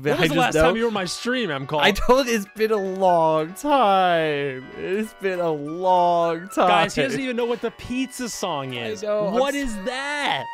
When was the last time you were on my stream, M-Call? I told it's been a long time. It's been a long time. Guys, he doesn't even know what the pizza song is. I know. What is that?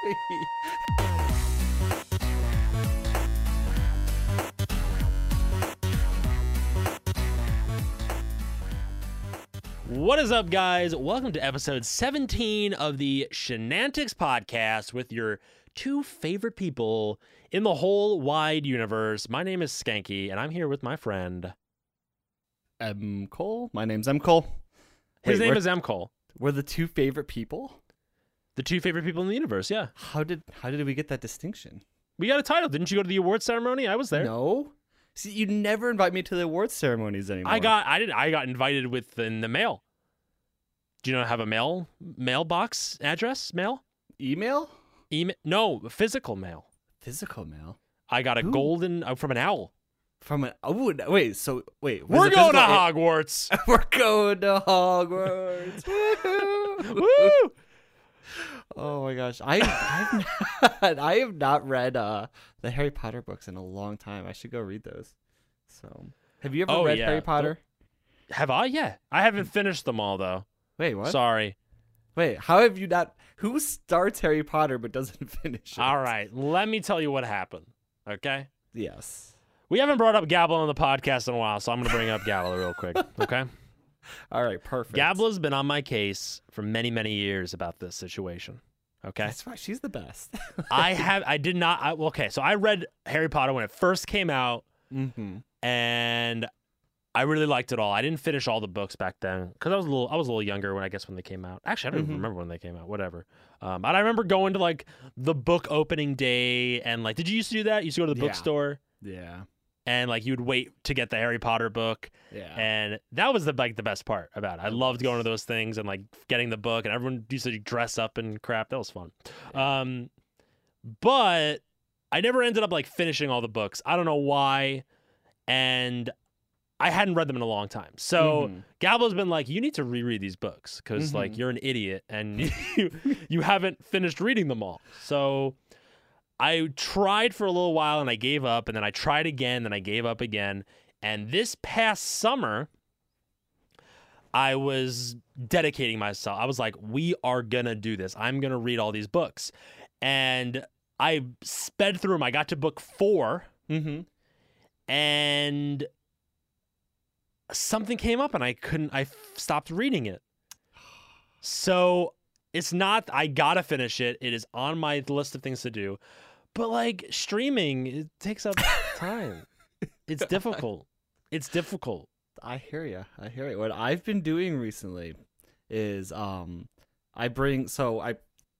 What is up, guys? Welcome to episode 17 of the Shenantics podcast with your two favorite people in the whole wide universe. My name is Skanky, and I'm here with my friend M. Cole. My name's M. Cole. His name is M. Cole. We're the two favorite people? The two favorite people in the universe, yeah. How did we get that distinction? We got a title. Didn't you go to the awards ceremony? I was there. No. See, you never invite me to the awards ceremonies anymore. I got invited in the mail. Do you know have a mailbox address? Mail? Email? No, physical mail. Physical mail? I got a golden from an owl. From an wait. We're going to Hogwarts. We're going to Hogwarts. Woo! Oh my gosh, I have not read the Harry Potter books in a long time. I should go read those. So, have you ever read Harry Potter? Have I? Yeah, I haven't finished them all though. Wait, what? Sorry. Wait, how have you not? Who starts Harry Potter but doesn't finish it? All right, let me tell you what happened. Okay. Yes. We haven't brought up Gabla on the podcast in a while, so I'm going to bring up Gabla real quick. Okay. All right, perfect. Gabla's been on my case for many, many years about this situation. Okay. That's right. She's the best. So I read Harry Potter when it first came out, and I really liked it all. I didn't finish all the books back then because I was a little younger when they came out. Actually, I don't even remember when they came out. Whatever. But I remember going to like the book opening day and like, did you used to do that? You used to go to the bookstore. Yeah. And like you would wait to get the Harry Potter book. Yeah. And that was the best part about it. I loved going to those things and like getting the book, and everyone used to dress up and crap. That was fun. Yeah. But I never ended up like finishing all the books. I don't know why. And I hadn't read them in a long time. So Gabla's been like, you need to reread these books because like you're an idiot and you haven't finished reading them all. So I tried for a little while and I gave up, and then I tried again, and I gave up again. And this past summer, I was dedicating myself. I was like, we are going to do this. I'm going to read all these books. And I sped through them. I got to book 4 and something came up and I stopped reading it. So it's not, I gotta finish it. It is on my list of things to do. But like streaming, it takes up time. It's difficult. It's difficult. I hear you. What I've been doing recently is I bring the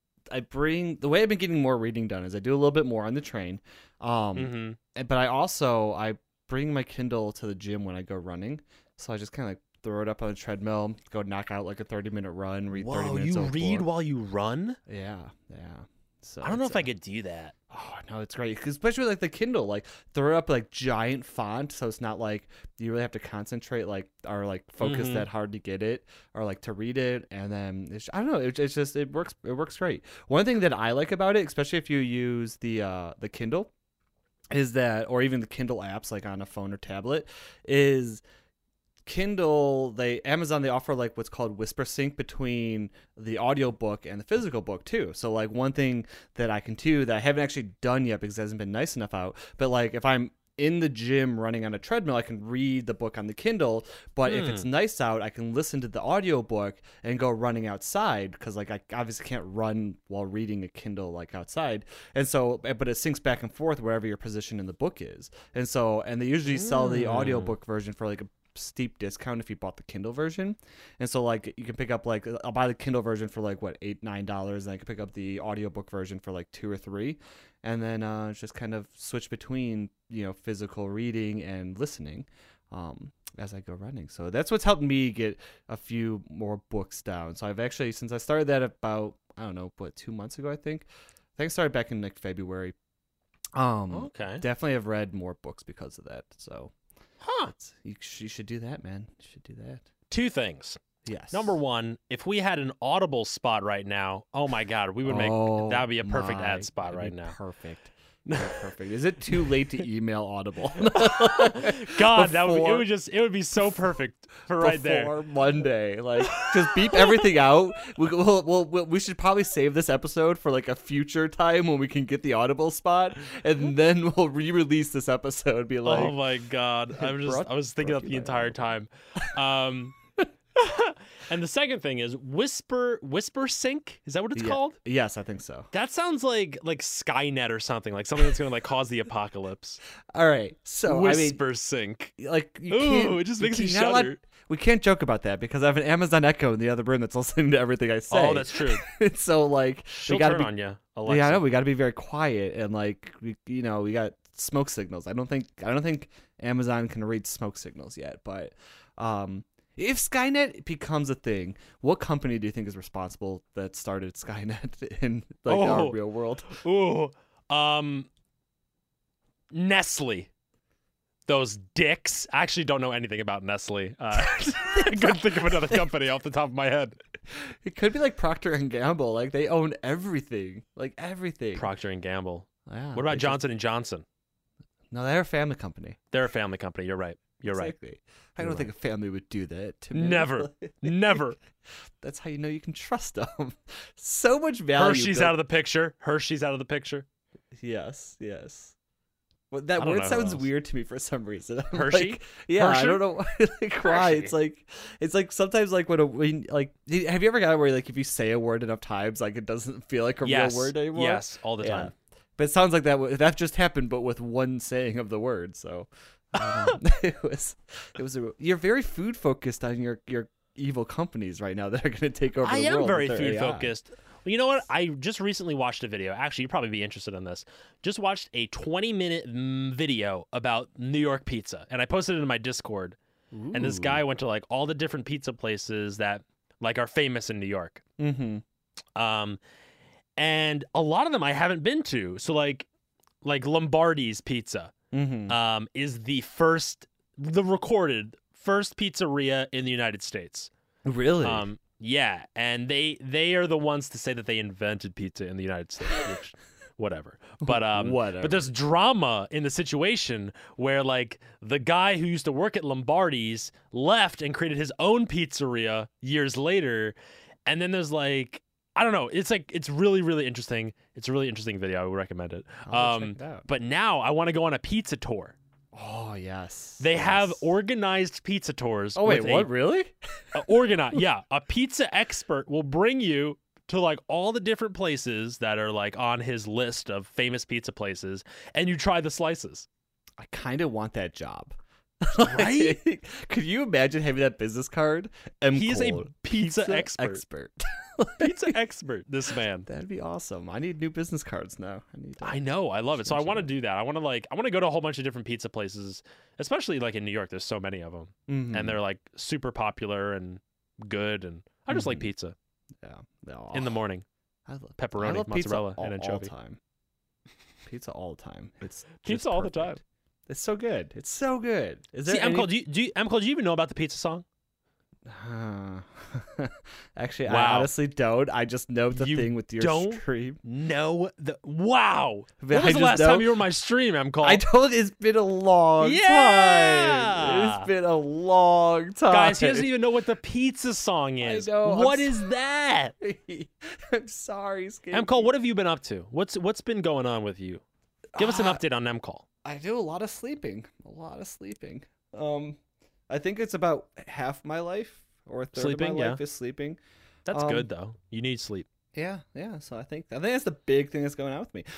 way I've been getting more reading done is I do a little bit more on the train. But I bring my Kindle to the gym when I go running. So I just kind of like throw it up on the treadmill, go knock out like a 30-minute run, read 30 minutes. Whoa, you read while you run? Yeah. So I don't know if I could do that. Oh, no, it's great. Especially with like the Kindle, like throw it up like giant font. So it's not like you really have to concentrate or focus that hard to get it or like to read it. And then I don't know. It works great. One thing that I like about it, especially if you use the Kindle, is that, or even the Kindle apps like on a phone or tablet, is Kindle, Amazon, they offer like what's called Whisper Sync between the audiobook and the physical book too. So like one thing that I can do that I haven't actually done yet because it hasn't been nice enough out, but like if I'm in the gym running on a treadmill, I can read the book on the Kindle, but if it's nice out, I can listen to the audiobook and go running outside because like I obviously can't run while reading a Kindle like outside. And so, but it syncs back and forth wherever your position in the book is. And they usually sell the audiobook version for like a steep discount if you bought the Kindle version. And so like you can pick up like, I'll buy the Kindle version for like what, $8-9, and I can pick up the audiobook version for like $2 or $3, and then just kind of switch between physical reading and listening as I go running. So that's what's helped me get a few more books down. So I've actually, since I started that about 2 months ago, I think I started back in like February. Okay, definitely have read more books because of that. So you should do that, man. You should do that. 2 things. Yes. Number 1, if we had an Audible spot right now, oh my God, we would make that would be a perfect ad spot right now. Perfect. Perfect. Is it too late to email Audible? God, it would be so perfect for right there. Before Monday, like just beep everything out. We should probably save this episode for like a future time when we can get the Audible spot, and then we'll re-release this episode. Be like, oh my God, I was thinking that the entire time. And the second thing is Whisper Sync. Is that what it's called? Yes, I think so. That sounds like Skynet or something that's going to like cause the apocalypse. All right, so Whisper Sync. Like, it just makes me shudder. We can't joke about that because I have an Amazon Echo in the other room that's listening to everything I say. Oh, that's true. So like, she'll turn on you, Alexa. Yeah, I know. We got to be very quiet and like, we got smoke signals. I don't think Amazon can read smoke signals yet, but if Skynet becomes a thing, what company do you think is responsible that started Skynet in our real world? Nestle. Those dicks. I actually don't know anything about Nestle. I couldn't think of another company off the top of my head. It could be like Procter and Gamble. Like they own everything. Like everything. Procter and Gamble. Yeah, what about Johnson and Johnson? No, they're a family company. They're a family company. You're right. Exactly. I don't think a family would do that to me. Never. Never. That's how you know you can trust them. So much value. Hershey's out of the picture. Yes. Well, that word sounds weird to me for some reason. Hershey? Like, yeah, Hershey? I don't know why. It's like sometimes like when have you ever got it where like if you say a word enough times like it doesn't feel like a real word anymore? Yes, all the time. But it sounds like that just happened, but with one saying of the word. So you're very food focused on your evil companies right now that are going to take over the world. I am very food focused. Well, you know what? I just recently watched a video. Actually, you'd probably be interested in this. Just watched a 20-minute video about New York pizza, and I posted it in my Discord. Ooh. And this guy went to like all the different pizza places that like are famous in New York. Mm-hmm. And a lot of them I haven't been to. So like Lombardi's Pizza is the recorded first pizzeria in the United States. Really? Yeah, and they are the ones to say that they invented pizza in the United States, which whatever. But whatever. But there's drama in the situation where like the guy who used to work at Lombardi's left and created his own pizzeria years later, and then there's like I don't know. It's really, really interesting. It's a really interesting video. I would recommend it. I'll check it out. But now I want to go on a pizza tour. Oh, yes. They have organized pizza tours. Oh, wait, what? Really? Organized. Yeah. A pizza expert will bring you to like all the different places that are like on his list of famous pizza places, and you try the slices. I kind of want that job. Right? Could you imagine having that business card? He's a pizza expert. Pizza expert, this man. That'd be awesome. I need new business cards now. I know. I love it. So I want to do that. I want to go to a whole bunch of different pizza places, especially like in New York. There's so many of them, and they're like super popular and good. And I just like pizza. Yeah. In the morning, pepperoni, mozzarella, and anchovy. Pizza all the time. It's pizza all the time. It's so good. It's so good. Is there MCole, do you even know about the pizza song? Actually, wow. I honestly don't. I just know the thing with your stream. No, wow. When was the last time you were on my stream, MCole? I told it's been a long time. It's been a long time. Guys, he doesn't even know what the pizza song is. I know. What is that? I'm sorry, Skate. MCole, what have you been up to? What's been going on with you? Give us an update on MCole. I do a lot of sleeping. I think it's about half my life or a third of my life is sleeping. That's good though. You need sleep. Yeah. So I think that's the big thing that's going on with me.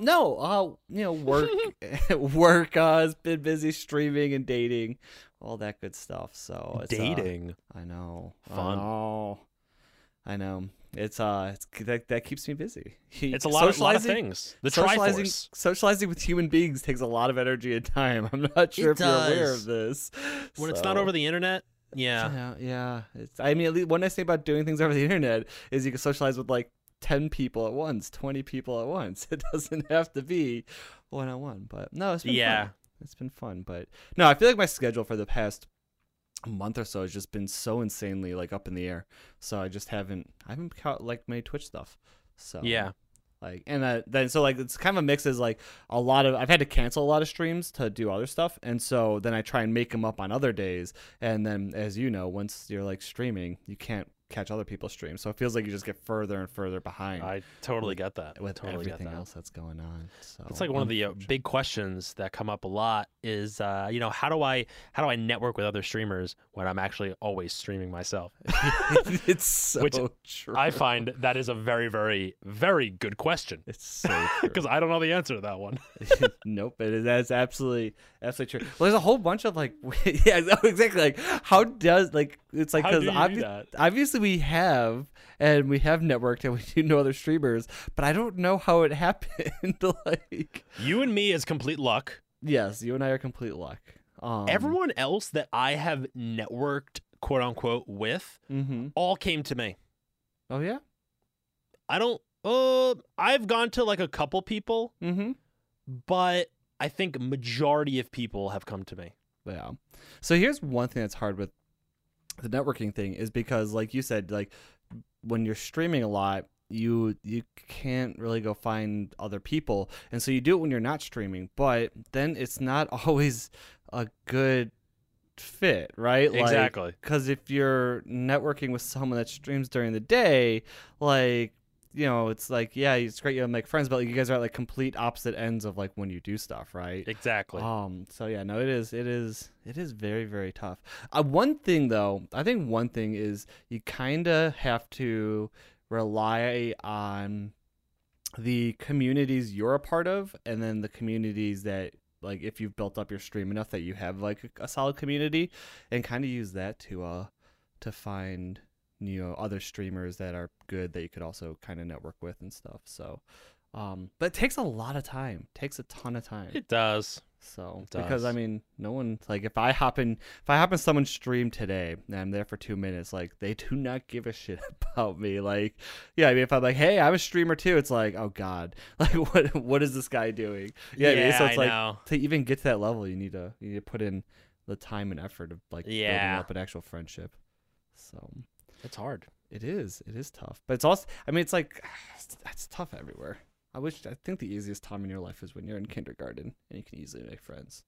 Work has been busy streaming and dating, all that good stuff. So it's, dating. I know. Fun. I know. It's that keeps me busy. It's a lot of things. The Triforce. Socializing with human beings takes a lot of energy and time. I'm not sure if you're aware of this. When it's not over the internet, yeah. I mean, at least one nice thing about doing things over the internet is you can socialize with like 10 people at once, 20 people at once. It doesn't have to be one-on-one. But no, it's been fun. It's been fun. But no, I feel like my schedule for the past month or so has just been so insanely like up in the air. So I haven't caught like many Twitch stuff. So Like, and then so like it's kind of a mix. Is like a lot of I've had to cancel a lot of streams to do other stuff, and so then I try and make them up on other days. And then, as you know, once you're like streaming, you can't catch other people's streams, so it feels like you just get further and further behind. I totally get that. With totally everything else that's going on. So it's like one of the big questions that come up a lot is, how do I network with other streamers when I'm actually always streaming myself? It's so true. I find that is a very, very, very good question. It's so true because I don't know the answer to that one. Nope, that's absolutely true. Well, there's a whole bunch of like, yeah, exactly. Like, how does like it's like because obviously we have networked and we do know other streamers, but I don't know how it happened. Like you and me is complete luck. Yes, you and I are complete luck. Everyone else that I have networked, quote unquote, with, all came to me. Oh yeah, I don't. I've gone to like a couple people, but I think majority of people have come to me. Yeah. So here's one thing that's hard with the networking thing is because, like you said, like when you're streaming a lot, you can't really go find other people, and so you do it when you're not streaming, but then it's not always a good fit, right? Exactly. Because if you're networking with someone that streams during the day, like, you know, it's like, yeah, it's great you make friends, but like, you guys are at like complete opposite ends of like when you do stuff, right? Exactly. So yeah, no, it is very, very tough. One thing though, I think one thing is you kind of have to rely on the communities you're a part of, and then the communities that, like, if you've built up your stream enough that you have like a solid community, and kind of use that to find, you know, other streamers that are good that you could also kind of network with and stuff. So but it takes a lot of time. It takes a ton of time. It does. So because I mean, no one, like, if I hop in someone's stream today and I'm there for 2 minutes, like, they do not give a shit about me. Like, yeah, I mean, if I'm like, hey, I'm a streamer too, it's like, oh god, like, what is this guy doing? Yeah, I mean, so it's like to even get to that level, you need to put in the time and effort of like building up an actual friendship. So it's hard. It is tough, but it's also, I mean, it's like it's tough everywhere. I think the easiest time in your life is when you're in kindergarten and you can easily make friends.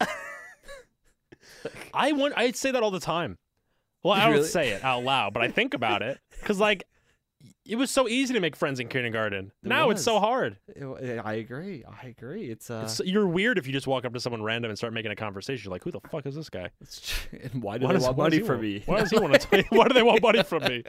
I'd say that all the time. Well, I don't say it out loud, but I think about it because, like, it was so easy to make friends in kindergarten. Now it's so hard. I agree. It's you're weird if you just walk up to someone random and start making a conversation. You're like, who the fuck is this guy? And why do they want money from me? Why does he want to? Why do they want money from me?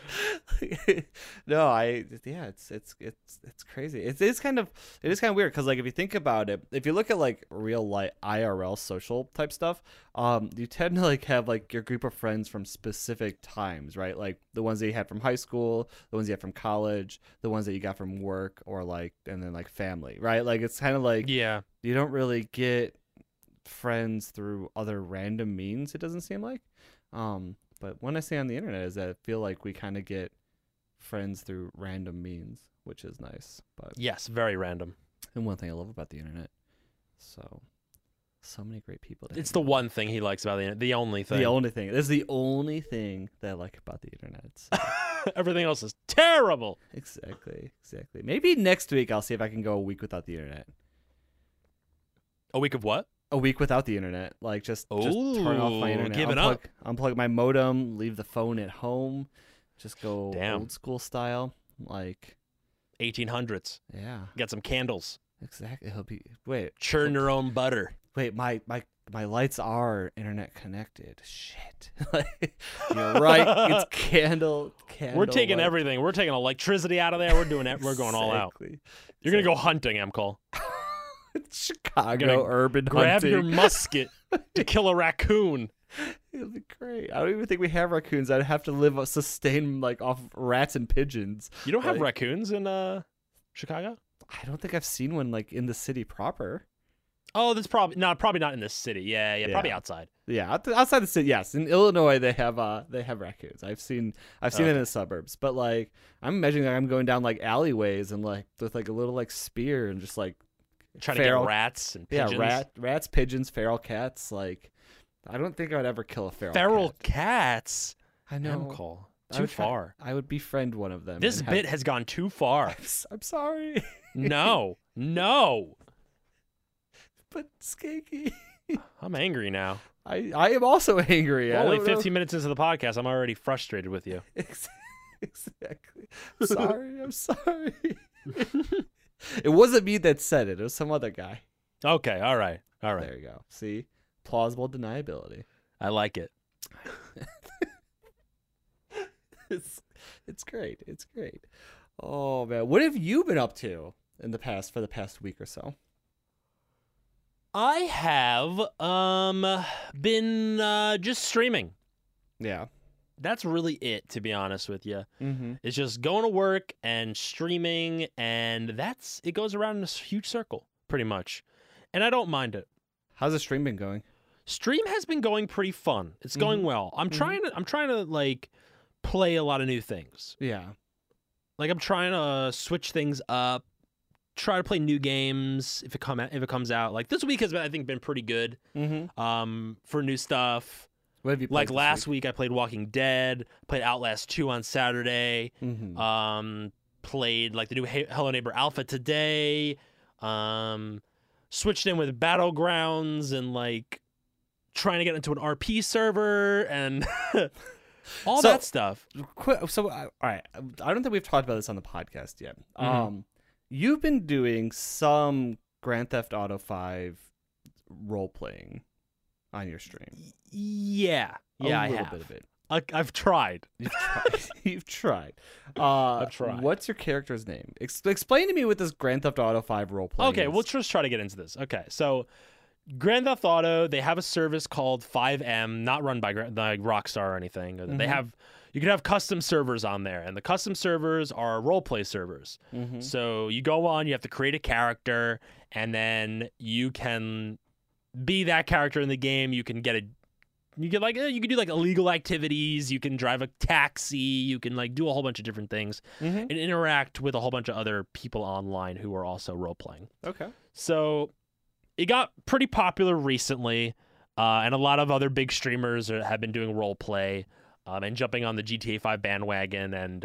No, it's crazy. It is kind of weird because, like, if you think about it, if you look at like real life IRL social type stuff, you tend to like have like your group of friends from specific times, right? Like the ones that you had from high school, the ones you had from college, the ones that you got from work, or like, and then like family, right? Like it's kind of like, yeah, you don't really get friends through other random means, it doesn't seem like. But when I say on the internet is that I feel like we kind of get friends through random means, which is nice. But yes, very random. And one thing I love about the internet, so many great people. It's the one thing he likes about the internet. The only thing. This is the only thing that I like about the internet. So. Everything else is terrible. Exactly. Maybe next week I'll see if I can go a week without the internet. A week of what? A week without the internet. Like, just turn off my internet. Give it up. Unplug my modem, leave the phone at home, just go old school style. Like 1800s. Yeah. Get some candles. Exactly. Churn your own butter. Wait, my lights are internet connected. Shit. You're right. It's candle. We're taking everything. We're taking electricity out of there. We're doing it. We're going all out. You're going to go hunting, Emcol. Chicago urban hunting. Grab hunting. your musket to kill a raccoon. It'll be great. I don't even think we have raccoons. I'd have to sustain like off rats and pigeons. You don't have raccoons in Chicago? I don't think I've seen one like in the city proper. Oh, that's probably not in the city. Yeah, probably outside. Yeah, outside the city. Yes, in Illinois they have raccoons. I've seen it in the suburbs. But like, I'm imagining like I'm going down like alleyways and like with like a little like spear and just like trying to get rats and pigeons. Yeah, rats, pigeons, feral cats. Like, I don't think I would ever kill a feral cats. I know. Too far. I would befriend one of them. This bit has gone too far. I'm sorry. No. But Skanky. I'm angry now. I am also angry. Only 15 minutes into the podcast, I'm already frustrated with you. Exactly. I'm sorry. It wasn't me that said it. It was some other guy. Okay, all right. There you go. See? Plausible deniability. I like it. It's great. It's great. Oh man, what have you been up to for the past week or so? I have been just streaming. Yeah. That's really it, to be honest with you. Mm-hmm. It's just going to work and streaming, and it goes around in a huge circle, pretty much. And I don't mind it. How's the stream been going? Stream has been going pretty fun. It's going well. I'm trying to like play a lot of new things. Yeah. Like I'm trying to switch things up, try to play new games if it comes out. Like this week has been, I think, been pretty good. For new stuff. What have you played like last week I played Walking Dead, played Outlast 2 on Saturday. Played like the new Hello Neighbor Alpha today. Switched in with Battlegrounds and like trying to get into an RP server and all that stuff. So all right, I don't think we've talked about this on the podcast yet. You've been doing some Grand Theft Auto 5 role playing on your stream. Yeah, I have. A little bit of it. I've tried. You've tried. I've tried. What's your character's name? Explain to me what this Grand Theft Auto 5 role play Okay, is. we'll just try to get into this. Okay, so Grand Theft Auto, they have a service called 5M, not run by Rockstar or anything. You can have custom servers on there, and the custom servers are role play servers. So you go on, you have to create a character, and then you can be that character in the game. You can you can do like illegal activities. You can drive a taxi. You can like do a whole bunch of different things and interact with a whole bunch of other people online who are also role playing. Okay. So it got pretty popular recently, and a lot of other big streamers have been doing role play and jumping on the GTA 5 bandwagon. And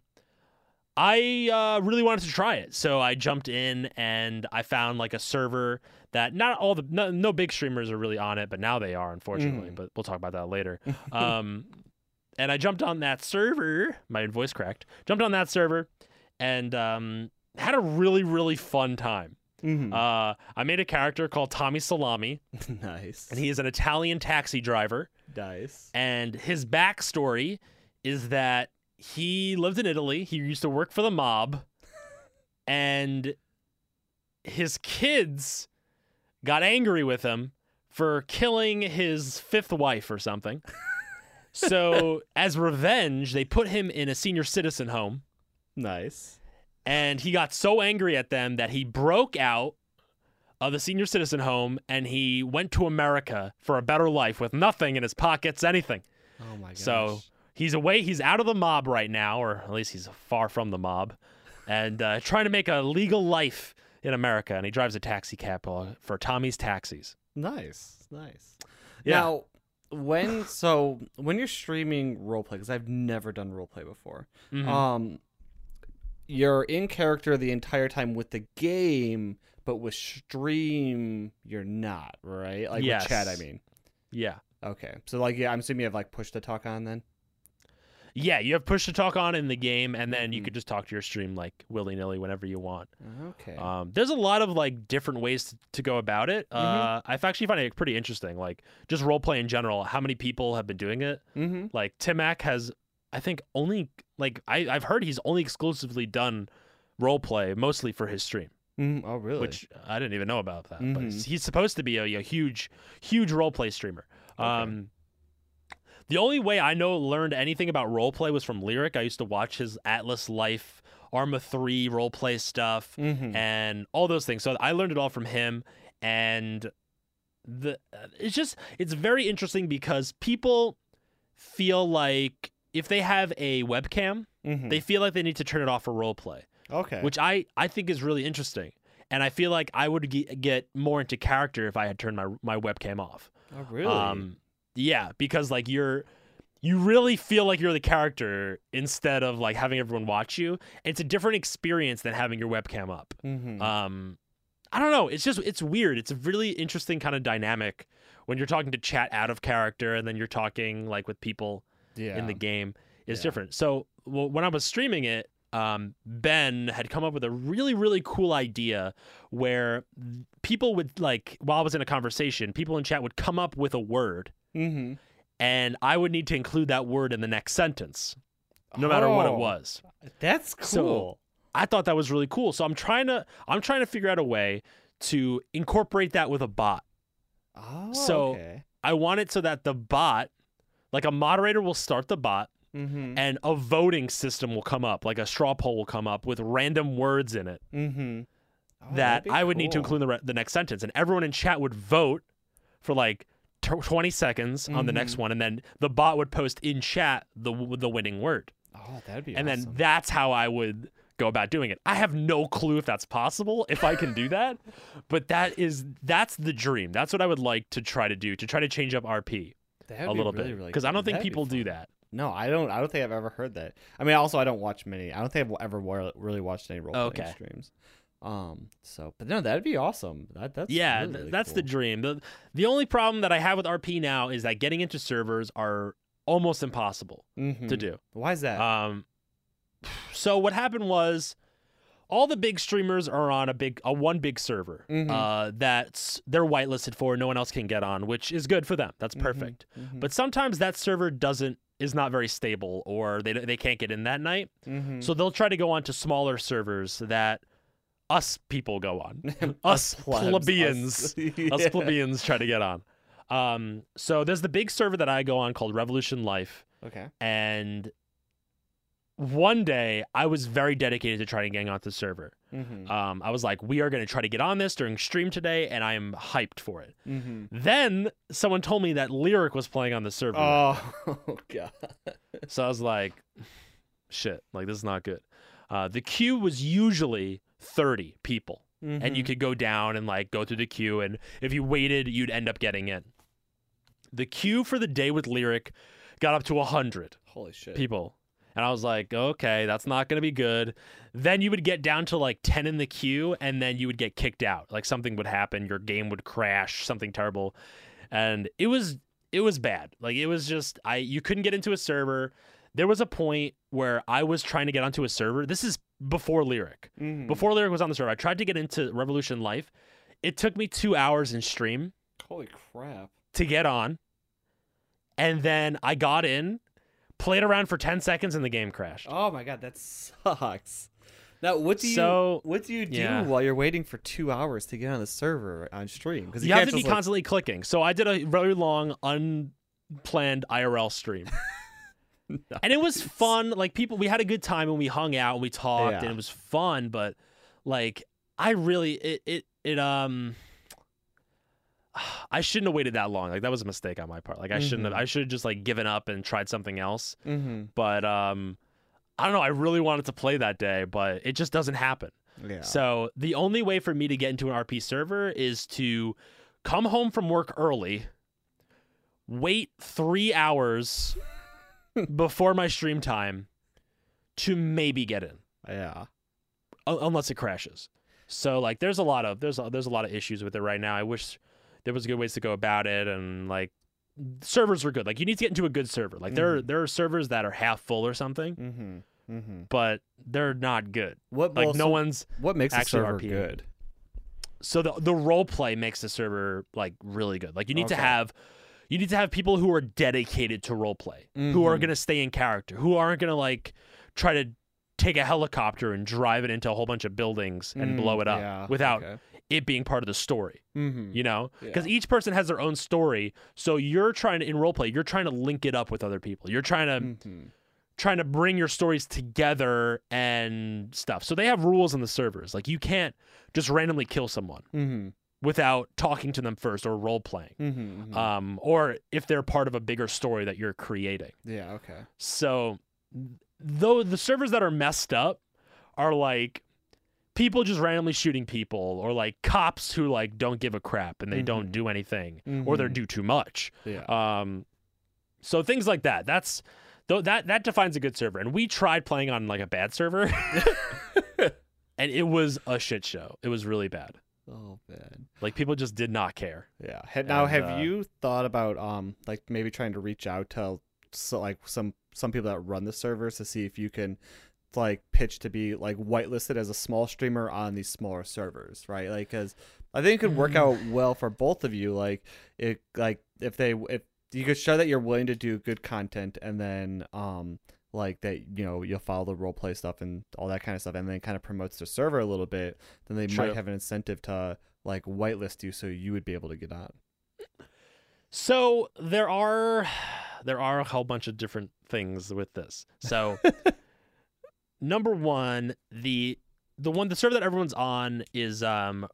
I really wanted to try it, so I jumped in and I found like a server that no big streamers are really on it, but now they are, unfortunately. But we'll talk about that later. And I jumped on that server. My voice cracked. Jumped on that server and had a really, really fun time. I made a character called Tommy Salami. Nice. And he is an Italian taxi driver. Nice. And his backstory is that he lived in Italy. He used to work for the mob. And his kids got angry with him for killing his fifth wife or something. So as revenge, they put him in a senior citizen home. Nice. And he got so angry at them that he broke out of the senior citizen home and he went to America for a better life with nothing in his pockets, anything. Oh my gosh. So he's out of the mob right now, or at least he's far from the mob, and trying to make a legal life in America. And he drives a taxi cab for Tommy's Taxis. Nice. Yeah. Now, when you're streaming roleplay, because I've never done roleplay before, you're in character the entire time with the game, but with stream, you're not, right? Like with chat, I mean. Yeah. Okay. So, like, yeah, I'm assuming you have, like, push to talk on then? Yeah, you have push to talk on in the game, and then you could just talk to your stream, like, willy-nilly whenever you want. Okay. There's a lot of, like, different ways to go about it. I've actually found it pretty interesting. Like, just roleplay in general, how many people have been doing it. Like, Timac has, I think, only, like, I've heard he's only exclusively done roleplay, mostly for his stream. Oh, really? Which I didn't even know about that. But he's supposed to be a huge roleplay streamer. Okay. The only way I learned anything about roleplay was from Lyric. I used to watch his Atlas Life, Arma 3 roleplay stuff, and all those things. So I learned it all from him. And it's very interesting because people feel like if they have a webcam, they feel like they need to turn it off for roleplay. Okay. Which I think is really interesting. And I feel like I would get more into character if I had turned my webcam off. Oh, really? Yeah, because like you're you really feel like you're the character instead of like having everyone watch you. It's a different experience than having your webcam up. I don't know. It's weird. It's a really interesting kind of dynamic when you're talking to chat out of character and then you're talking like with people in the game. It's different. So when I was streaming it, Ben had come up with a really, really cool idea where people would like, while I was in a conversation, people in chat would come up with a word and I would need to include that word in the next sentence, no matter what it was. That's cool. So I thought that was really cool. So I'm trying to figure out a way to incorporate that with a bot. Oh, so okay. I want it so that the bot, like a moderator will start the bot and a voting system will come up, like a straw poll will come up with random words in it that I would need to include in the next sentence. And everyone in chat would vote for like 20 seconds on the next one. And then the bot would post in chat the winning word. Oh, that'd be and awesome. then that's how I would go about doing it. I have no clue if that's possible, if I can do that, but that's the dream. That's what I would like to try to do, to try to change up RP a little bit, because I don't think people do that. No, I don't think I've ever heard that. I mean, also I don't watch many. I don't think I've ever really watched any role playing streams. But no, that'd be awesome. That's really that's cool. the dream. The only problem that I have with RP now is that getting into servers are almost impossible to do. Why is that? So what happened was, all the big streamers are on one big server that's they're whitelisted for. No one else can get on, which is good for them. That's perfect. But sometimes that server is not very stable, or they can't get in that night. So they'll try to go on to smaller servers that us people go on. us plebeians. Us plebeians try to get on. So there's the big server that I go on called Revolution Life. Okay. And one day I was very dedicated to trying to get onto the server. I was like, we are going to try to get on this during stream today, and I am hyped for it. Then someone told me that Lyric was playing on the server. Oh, God. So I was like, shit, like this is not good. The queue was usually 30 people, and you could go down and like go through the queue, and if you waited, you'd end up getting in. The queue for the day with Lyric got up to 100 Holy shit. people. And I was like, okay, that's not going to be good. Then you would get down to like 10 in the queue, and then you would get kicked out. Like something would happen, your game would crash, something terrible. And it was bad. Like it was just, you couldn't get into a server. There was a point where I was trying to get onto a server. This is before Lyric. Before Lyric was on the server, I tried to get into Revolution Life. It took me 2 hours in stream. Holy crap. To get on. And then I got in, played around for 10 seconds, and the game crashed. Oh my God, that sucks. Now, what do you do while you're waiting for 2 hours to get on the server on stream? Because you have to be constantly clicking. So I did a very long, unplanned IRL stream. Nice. And it was fun. Like we had a good time and we hung out and we talked and it was fun. But like, I really, I shouldn't have waited that long. Like that was a mistake on my part. Like I shouldn't have. I should have just like given up and tried something else. But I don't know. I really wanted to play that day, but it just doesn't happen. Yeah. So the only way for me to get into an RP server is to come home from work early, wait 3 hours before my stream time to maybe get in. Yeah. Unless it crashes. So like there's a lot of issues with it right now. I wish there was good ways to go about it, and like servers were good. Like you need to get into a good server. Like there are servers that are half full or something, but they're not good. What makes a server RP good? So the role play makes the server like really good. Like you need to have people who are dedicated to role play, who are gonna stay in character, who aren't gonna like try to take a helicopter and drive it into a whole bunch of buildings and blow it up without it being part of the story, you know, because each person has their own story. So you're trying to, in roleplay, you're trying to link it up with other people. You're trying to bring your stories together and stuff. So they have rules in the servers. Like you can't just randomly kill someone without talking to them first or role playing, or if they're part of a bigger story that you're creating. Yeah. Okay. So though the servers that are messed up are like people just randomly shooting people, or like cops who like don't give a crap and they don't do anything, or they do too much. Yeah. So things like that. That defines a good server. And we tried playing on like a bad server, and it was a shit show. It was really bad. Oh man. Like people just did not care. Yeah. Now, have you thought about like maybe trying to reach out to like some people that run the servers to see if you can like pitch to be like whitelisted as a small streamer on these smaller servers, right? Like, because I think it could work out well for both of you. Like, if you could show that you're willing to do good content, and then like that, you'll follow the role play stuff and all that kind of stuff, and then kind of promotes the server a little bit, then they might have an incentive to like whitelist you, so you would be able to get on. So there are a whole bunch of different things with this. So number one, the server that everyone's on is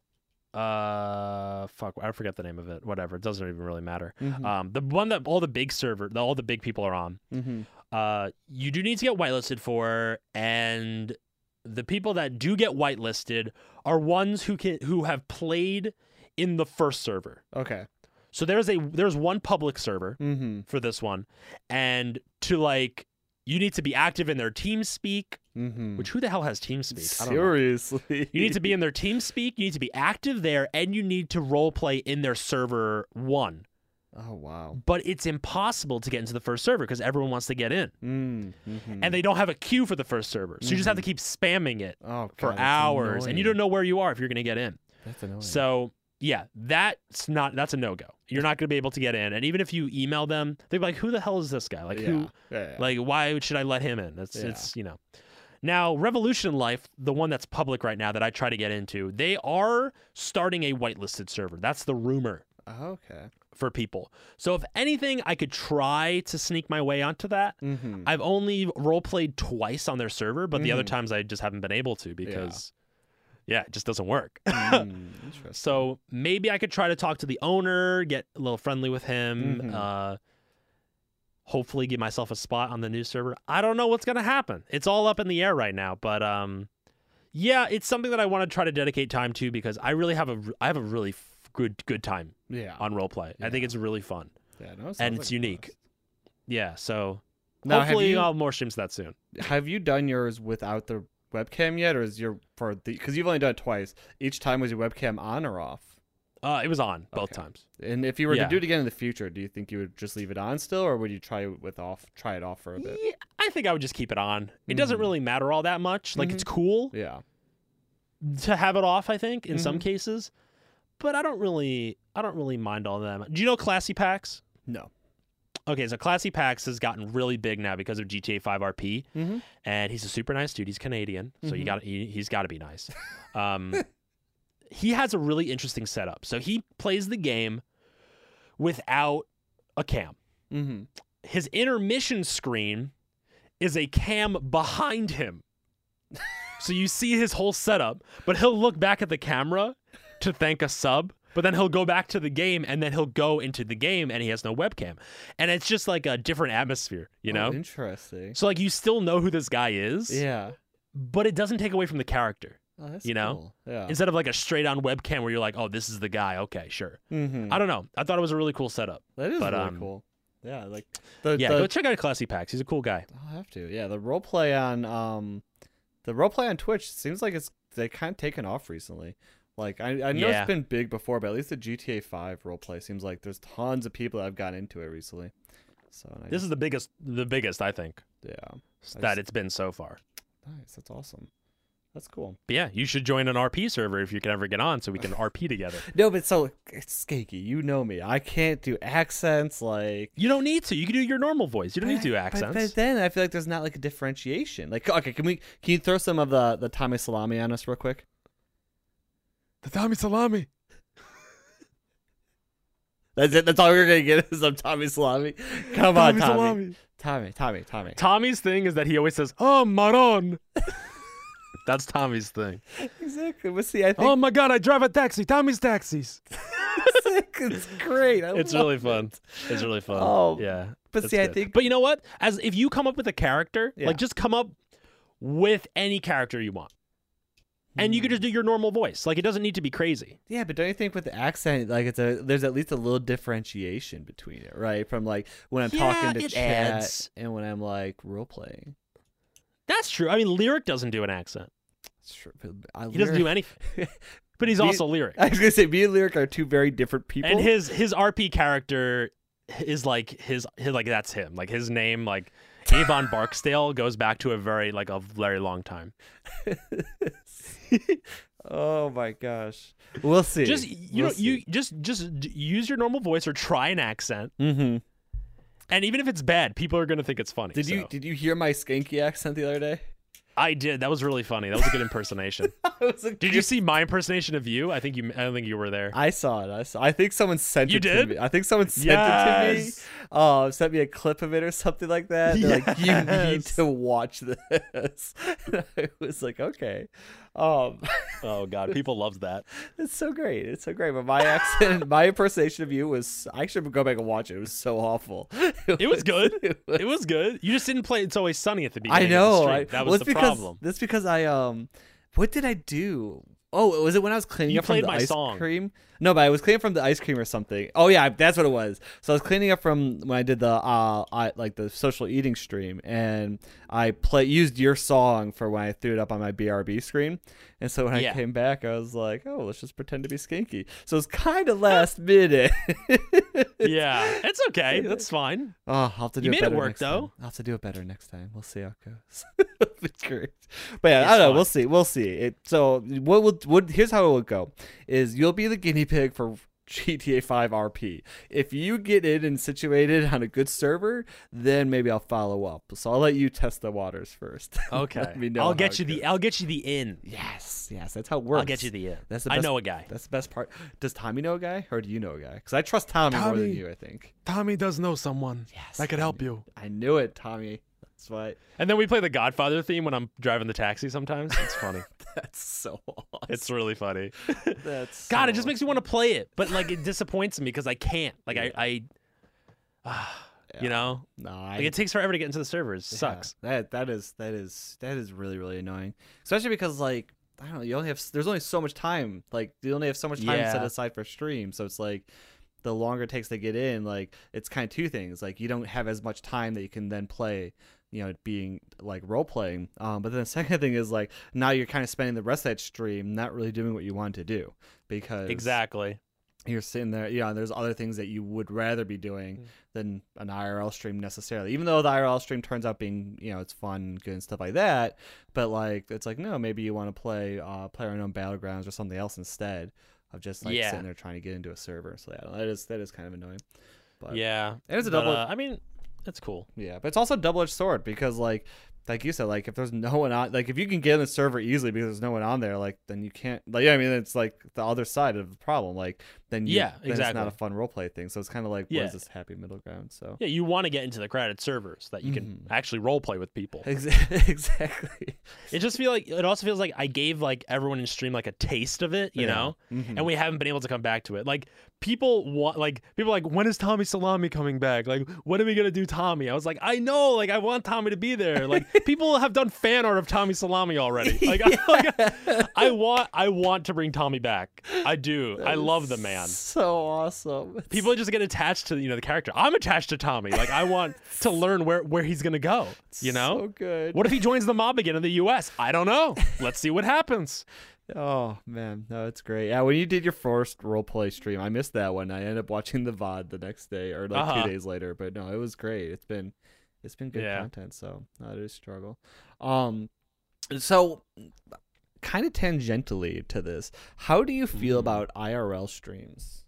fuck, I forget the name of it. Whatever, it doesn't even really matter. Mm-hmm. The one that all the big people are on. Mm-hmm. You do need to get whitelisted for, and the people that do get whitelisted are ones who have played in the first server. Okay. So there's one public server for this one, and you need to be active in their TeamSpeak, which who the hell has TeamSpeak? I don't know. Seriously. You need to be in their TeamSpeak, you need to be active there, and you need to role play in their server 1. Oh, wow. But it's impossible to get into the first server because everyone wants to get in. And they don't have a queue for the first server. So you just have to keep spamming it for hours, and you don't know where you are if you're going to get in. That's annoying. So yeah, that's a no-go. You're not going to be able to get in. And even if you email them, they're like, who the hell is this guy? Like, like, why should I let him in? It's Now, Revolution Life, the one that's public right now that I try to get into, they are starting a whitelisted server. That's the rumor. Okay. For people. So if anything, I could try to sneak my way onto that. I've only role-played twice on their server, but the other times I just haven't been able to because... Yeah, it just doesn't work. So maybe I could try to talk to the owner, get a little friendly with him, hopefully give myself a spot on the new server. I don't know what's going to happen. It's all up in the air right now. But yeah, it's something that I want to try to dedicate time to because I really have a really good time on roleplay. I think it's really fun. Yeah, no, and it's unique. Yeah, so now, hopefully I'll have more streams of that soon. Have you done yours without the webcam yet, or is because you've only done it twice? Each time was your webcam on or off? It was on both times. And if you were to do it again in the future, do you think you would just leave it on still, or would you try it off for a bit? Yeah, I think I would just keep it on. It doesn't really matter all that much. Like it's cool, to have it off. I think in some cases, but I don't really mind all that. Do you know Classy Pax? No. Okay, so Classy Pax has gotten really big now because of GTA 5 RP, and he's a super nice dude. He's Canadian, so he's got to be nice. He has a really interesting setup. So he plays the game without a cam. His intermission screen is a cam behind him. So you see his whole setup, but he'll look back at the camera to thank a sub. But then he'll go back to the game, and then he'll go into the game, and he has no webcam. And it's just like a different atmosphere, you know? Interesting. So, like, you still know who this guy is. Yeah. But it doesn't take away from the character. Oh, that's you know? Cool. Yeah. Instead of like a straight-on webcam where you're like, oh, this is the guy. Okay, sure. I don't know. I thought it was a really cool setup. That is really cool. Yeah, like go check out Classy Pax. He's a cool guy. I'll have to. Yeah, the roleplay on Twitch seems like they kind of taken off recently. Like, I know it's been big before, but at least the GTA 5 roleplay seems like there's tons of people that have gotten into it recently. So this is the biggest, I think. Yeah. It's been so far. Nice. That's awesome. That's cool. But yeah, you should join an RP server if you can ever get on so we can RP together. No, but it's Skakey. You know me. I can't do accents like... You don't need to. You can do your normal voice. You don't need to do accents. But then I feel like there's not like a differentiation. Like, okay, can you throw some of the Tommy Salami on us real quick? The Tommy Salami. That's it. That's all we're gonna get is some Tommy Salami. Come on, Tommy. Tommy. Tommy's thing is that he always says, "Oh, Maron." That's Tommy's thing. Exactly. But see, I think... Oh my God, I drive a taxi. Tommy's taxis. It's great. It's really fun. It's really fun. Oh, yeah. But see, good. I think. But you know what? If you come up with a character, like just come up with any character you want. And you could just do your normal voice. Like, it doesn't need to be crazy. Yeah, but don't you think with the accent, like there's at least a little differentiation between it, right? From like when I'm talking to chat adds. and when I'm like role playing. That's true. I mean, Lyric doesn't do an accent. It's true. He doesn't do anything. But he's also Lyric. I was gonna say, me and Lyric are two very different people. And his RP character is like his like that's him. Like his name, like Avon Barksdale, goes back to a very long time. Oh my gosh, we'll see. Just you just use your normal voice or try an accent. Mm-hmm. And even if it's bad, people are gonna think it's funny. Did you hear my skanky accent the other day? I did. That was really funny. That was a good impersonation. Did you see my impersonation of you? I don't think you were there. I saw it. I think someone sent it to me. I think someone sent it to me. Sent me a clip of it or something like that. They're like, you need to watch this. And I was like, okay. Oh God, people love that. It's so great. It's so great. But my accent, my impersonation of you was. I should go back and watch it. It was so awful. It was good. It was good. You just didn't play It's Always Sunny at the beginning. I know. Of the stream. That was the problem. That's because I what did I do? Oh, was it when I was cleaning up from the ice cream? No, but I was cleaning from the ice cream or something. Oh yeah, that's what it was. So I was cleaning up from when I did the the social eating stream, and I used your song for when I threw it up on my BRB screen. And so when I came back, I was like, oh, let's just pretend to be Skanky. So it's kind of last minute. Yeah, it's okay. That's fine. Oh, I'll have to do it better. You made it work though. I'll have to do it better next time. We'll see how it goes. It's great. But yeah, I don't know. We'll see. So here's how it will go: is you'll be the guinea pig for GTA 5 RP. If you get in and situated on a good server, then maybe I'll follow up. So I'll let you test the waters first. Okay. I'll get you the in. Yes, that's how it works. I'll get you the in. That's the best, I know a guy. That's the best part. Does Tommy know a guy, or do you know a guy? Because I trust Tommy more than you, I think. Tommy does know someone. Yes, that could help you. I knew it, Tommy. That's why. And then we play the Godfather theme when I'm driving the taxi sometimes. It's funny. That's so awesome. It's really funny. That's God, it just makes me want to play it, but like it disappoints me because I can't. Like you know, like it takes forever to get into the servers. Sucks. That is really, really annoying, especially because like I don't know, there's only so much time. Like you only have so much time set aside for stream, so it's like the longer it takes to get in, like it's kind of two things. Like you don't have as much time that you can then play, you know, being like role playing. But then the second thing is like now you're kind of spending the rest of that stream not really doing what you want to do because exactly you're sitting there. Yeah, and there's other things that you would rather be doing than an IRL stream necessarily. Even though the IRL stream turns out being, you know, it's fun, good and stuff like that. But like it's like no, maybe you want to play PlayerUnknown Battlegrounds or something else instead of just like sitting there trying to get into a server. So yeah, that is kind of annoying. But yeah, and it's a double. I mean, that's cool. Yeah, but it's also a double-edged sword because like you said, like if there's no one on, like if you can get in the server easily because there's no one on there, like then you can't. Like I mean, it's like the other side of the problem. Like then exactly. It's not a fun roleplay thing. So it's kind of like what is this happy middle ground? So yeah, you want to get into the crowded servers that you can actually roleplay with people. Exactly. It also feels like I gave like everyone in stream like a taste of it, you know, and we haven't been able to come back to it. Like people are like, when is Tommy Salami coming back? Like, when are we gonna do Tommy? I was like, I know, like I want Tommy to be there. Like people have done fan art of Tommy Salami already. Like, I want to bring Tommy back. I do. I love the man. So awesome. People just get attached to the character. I'm attached to Tommy. Like I want to learn where he's gonna go. You know? So good. What if he joins the mob again in the U.S.? I don't know. Let's see what happens. Oh man, no, it's great. Yeah, when you did your first roleplay stream, I missed that one. I ended up watching the VOD the next day or like 2 days later. But no, it was great. It's been good content. So it is a struggle. So kind of tangentially to this, how do you feel about IRL streams?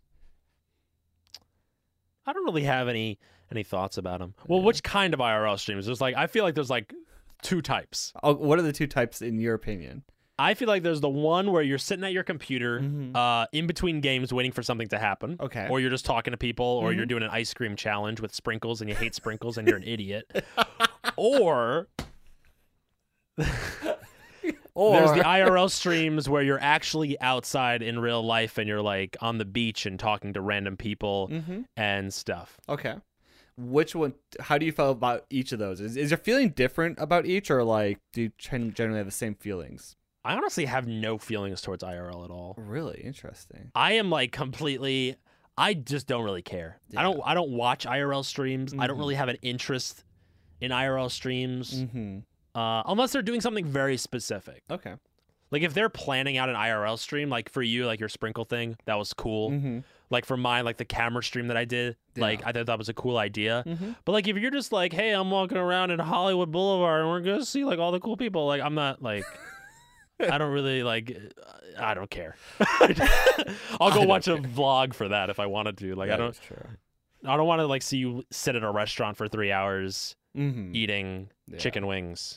I don't really have any thoughts about them. Well, which kind of IRL streams? I feel like there's like two types. Oh, what are the two types in your opinion? I feel like there's the one where you're sitting at your computer in between games waiting for something to happen. Okay. Or you're just talking to people, or you're doing an ice cream challenge with sprinkles and you hate sprinkles and you're an idiot. Or there's the IRL streams where you're actually outside in real life and you're like on the beach and talking to random people and stuff. Okay. Which one? How do you feel about each of those? Is your feeling different about each, or like do you generally have the same feelings? I honestly have no feelings towards IRL at all. Really interesting. I am like completely. I just don't really care. Yeah. I don't watch IRL streams. I don't Mhm. really have an interest in IRL streams Mm-hmm. unless they're doing something very specific. Okay. Like if they're planning out an IRL stream, like for you, like your sprinkle thing, that was cool. Mm-hmm. Like for mine, like the camera stream that I did, like Yeah. I thought that was a cool idea. Mm-hmm. But like if you're just like, hey, I'm walking around in Hollywood Boulevard and we're gonna see like all the cool people, like I'm not like I don't really like I don't care. I'll go watch a vlog for that if I wanted to. Like That is true. I don't want to like see you sit at a restaurant for 3 hours Mm-hmm. eating Yeah. chicken wings.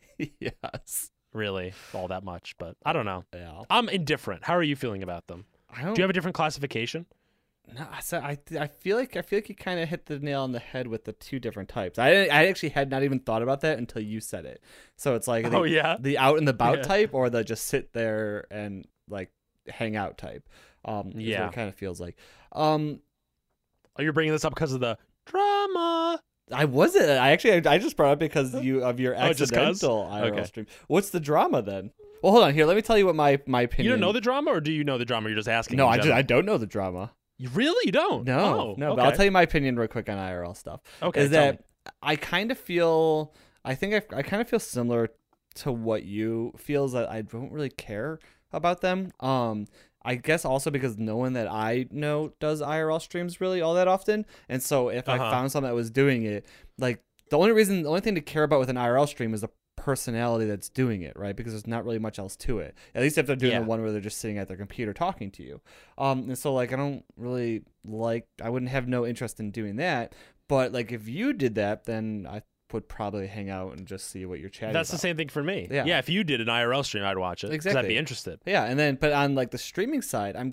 Yes. Really, all that much, but I don't know. Yeah. I'm indifferent. How are you feeling about them? I don't. Do you have a different classification? No, so I feel like you kind of hit the nail on the head with the two different types. I actually had not even thought about that until you said it. So it's like Oh yeah. the out and about Yeah. type, or the just sit there and like hang out type. Is what Yeah. it kind of feels like. Oh, you're bringing this up because of the drama. I wasn't. I just brought it because of your Oh, just 'cause? accidental IRL Okay. stream. What's the drama then? Well, hold on here. Let me tell you what my opinion. You don't know the drama, or do you know the drama? You're just asking. No, in general? I don't know the drama. You really? You don't? No, Oh, no. Okay. But I'll tell you my opinion real quick on IRL stuff. Okay. Is tell that me. I kind of feel. I think I kind of feel similar to what you feel, is that I don't really care about them. I guess also because no one that I know does IRL streams really all that often, and so if I found someone that was doing it, like the only thing to care about with an IRL stream is the personality that's doing it, right? Because there's not really much else to it. At least if they're doing Yeah. the one where they're just sitting at their computer talking to you. And so like I don't really I wouldn't have no interest in doing that. But like if you did that, then I would probably hang out and just see what you're chatting That's about. the same thing for me. Yeah. Yeah. If you did an IRL stream, I'd watch it. 'Cause I'd Exactly. be interested. Yeah, and then but on like the streaming side, I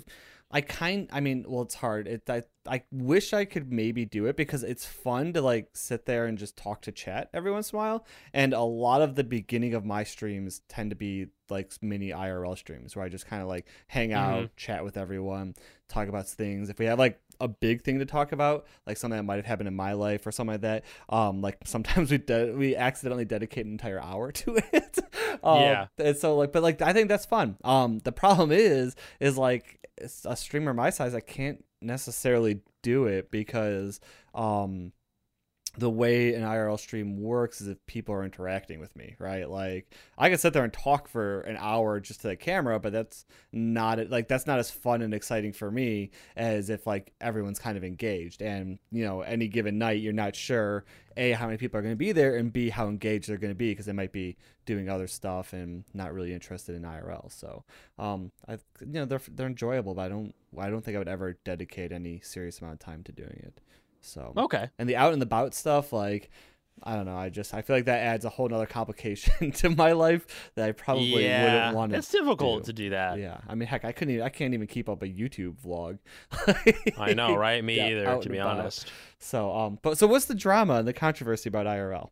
mean, well, it's hard. I wish I could maybe do it because it's fun to like sit there and just talk to chat every once in a while. And a lot of the beginning of my streams tend to be like mini IRL streams where I just kind of like hang out, chat with everyone, talk about things. If we have like a big thing to talk about, like something that might have happened in my life or something like that, like sometimes we accidentally dedicate an entire hour to it. Yeah. And so like, but like I think that's fun. The problem is like a streamer my size, I can't necessarily do it because the way an IRL stream works is if people are interacting with me, right? Like I can sit there and talk for an hour just to the camera, but that's not as fun and exciting for me as if like everyone's kind of engaged. And you know, any given night, you're not sure A, how many people are going to be there, and B, how engaged they're going to be because they might be doing other stuff and not really interested in IRL. So, they're enjoyable, but I don't think I would ever dedicate any serious amount of time to doing it. So Okay. and the out and about stuff, like I don't know, I feel like that adds a whole nother complication to my life that I probably wouldn't want to. It's difficult to do that. Yeah, I mean, heck, I can't even keep up a YouTube vlog. I know, right? Me Yeah, either, out to and be about. honest. So so what's the drama and the controversy about IRL?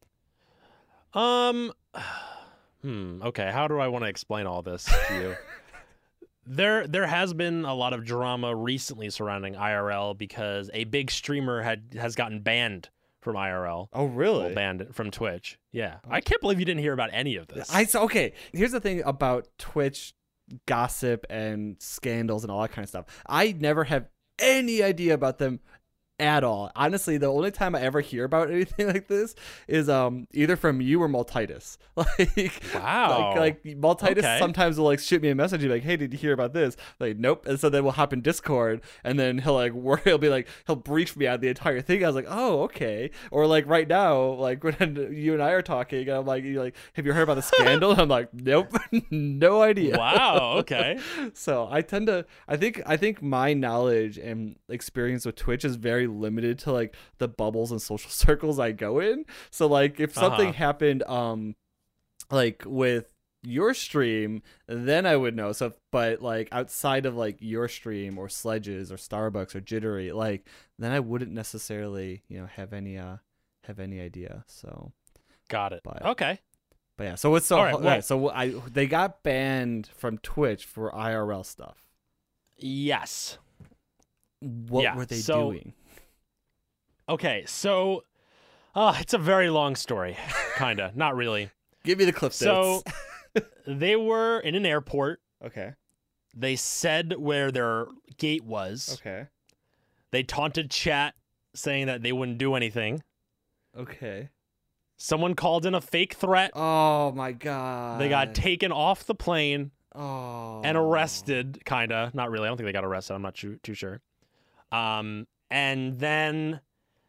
Okay, how do I want to explain all this to you? There has been a lot of drama recently surrounding IRL because a big streamer has gotten banned from IRL. Oh, really? Well, banned from Twitch. Yeah. I can't believe you didn't hear about any of this. Okay, here's the thing about Twitch gossip and scandals and all that kind of stuff. I never have any idea about them at all. Honestly, the only time I ever hear about anything like this is either from you or Maltitus. Like Wow. like Maltitus Okay. sometimes will like shoot me a message and be like, "Hey, did you hear about this?" Like, nope. And so then we'll hop in Discord and then he'll be like he'll brief me on the entire thing. I was like, "Oh, okay." Or like right now, like when you and I are talking, I'm like, "You're like, have you heard about the scandal?" I'm like, "Nope, no idea." Wow, okay. So I think my knowledge and experience with Twitch is very limited to like the bubbles and social circles I go in. So like if something happened like with your stream, then I would know. So but like outside of like your stream or Sledges or Starbucks or Jittery, like then I wouldn't necessarily, have any idea. So Got it. But- Okay. but yeah, so what's All right, well- they got banned from Twitch for IRL stuff. Yes. What Yeah, were they so- doing? Okay, so it's a very long story. Kinda. Not really. Give me the clip So notes. They were in an airport. Okay. They said where their gate was. Okay. They taunted chat saying that they wouldn't do anything. Okay. Someone called in a fake threat. Oh my god. They got taken off the plane and arrested, kind of. Not really. I don't think they got arrested. I'm not too sure. And then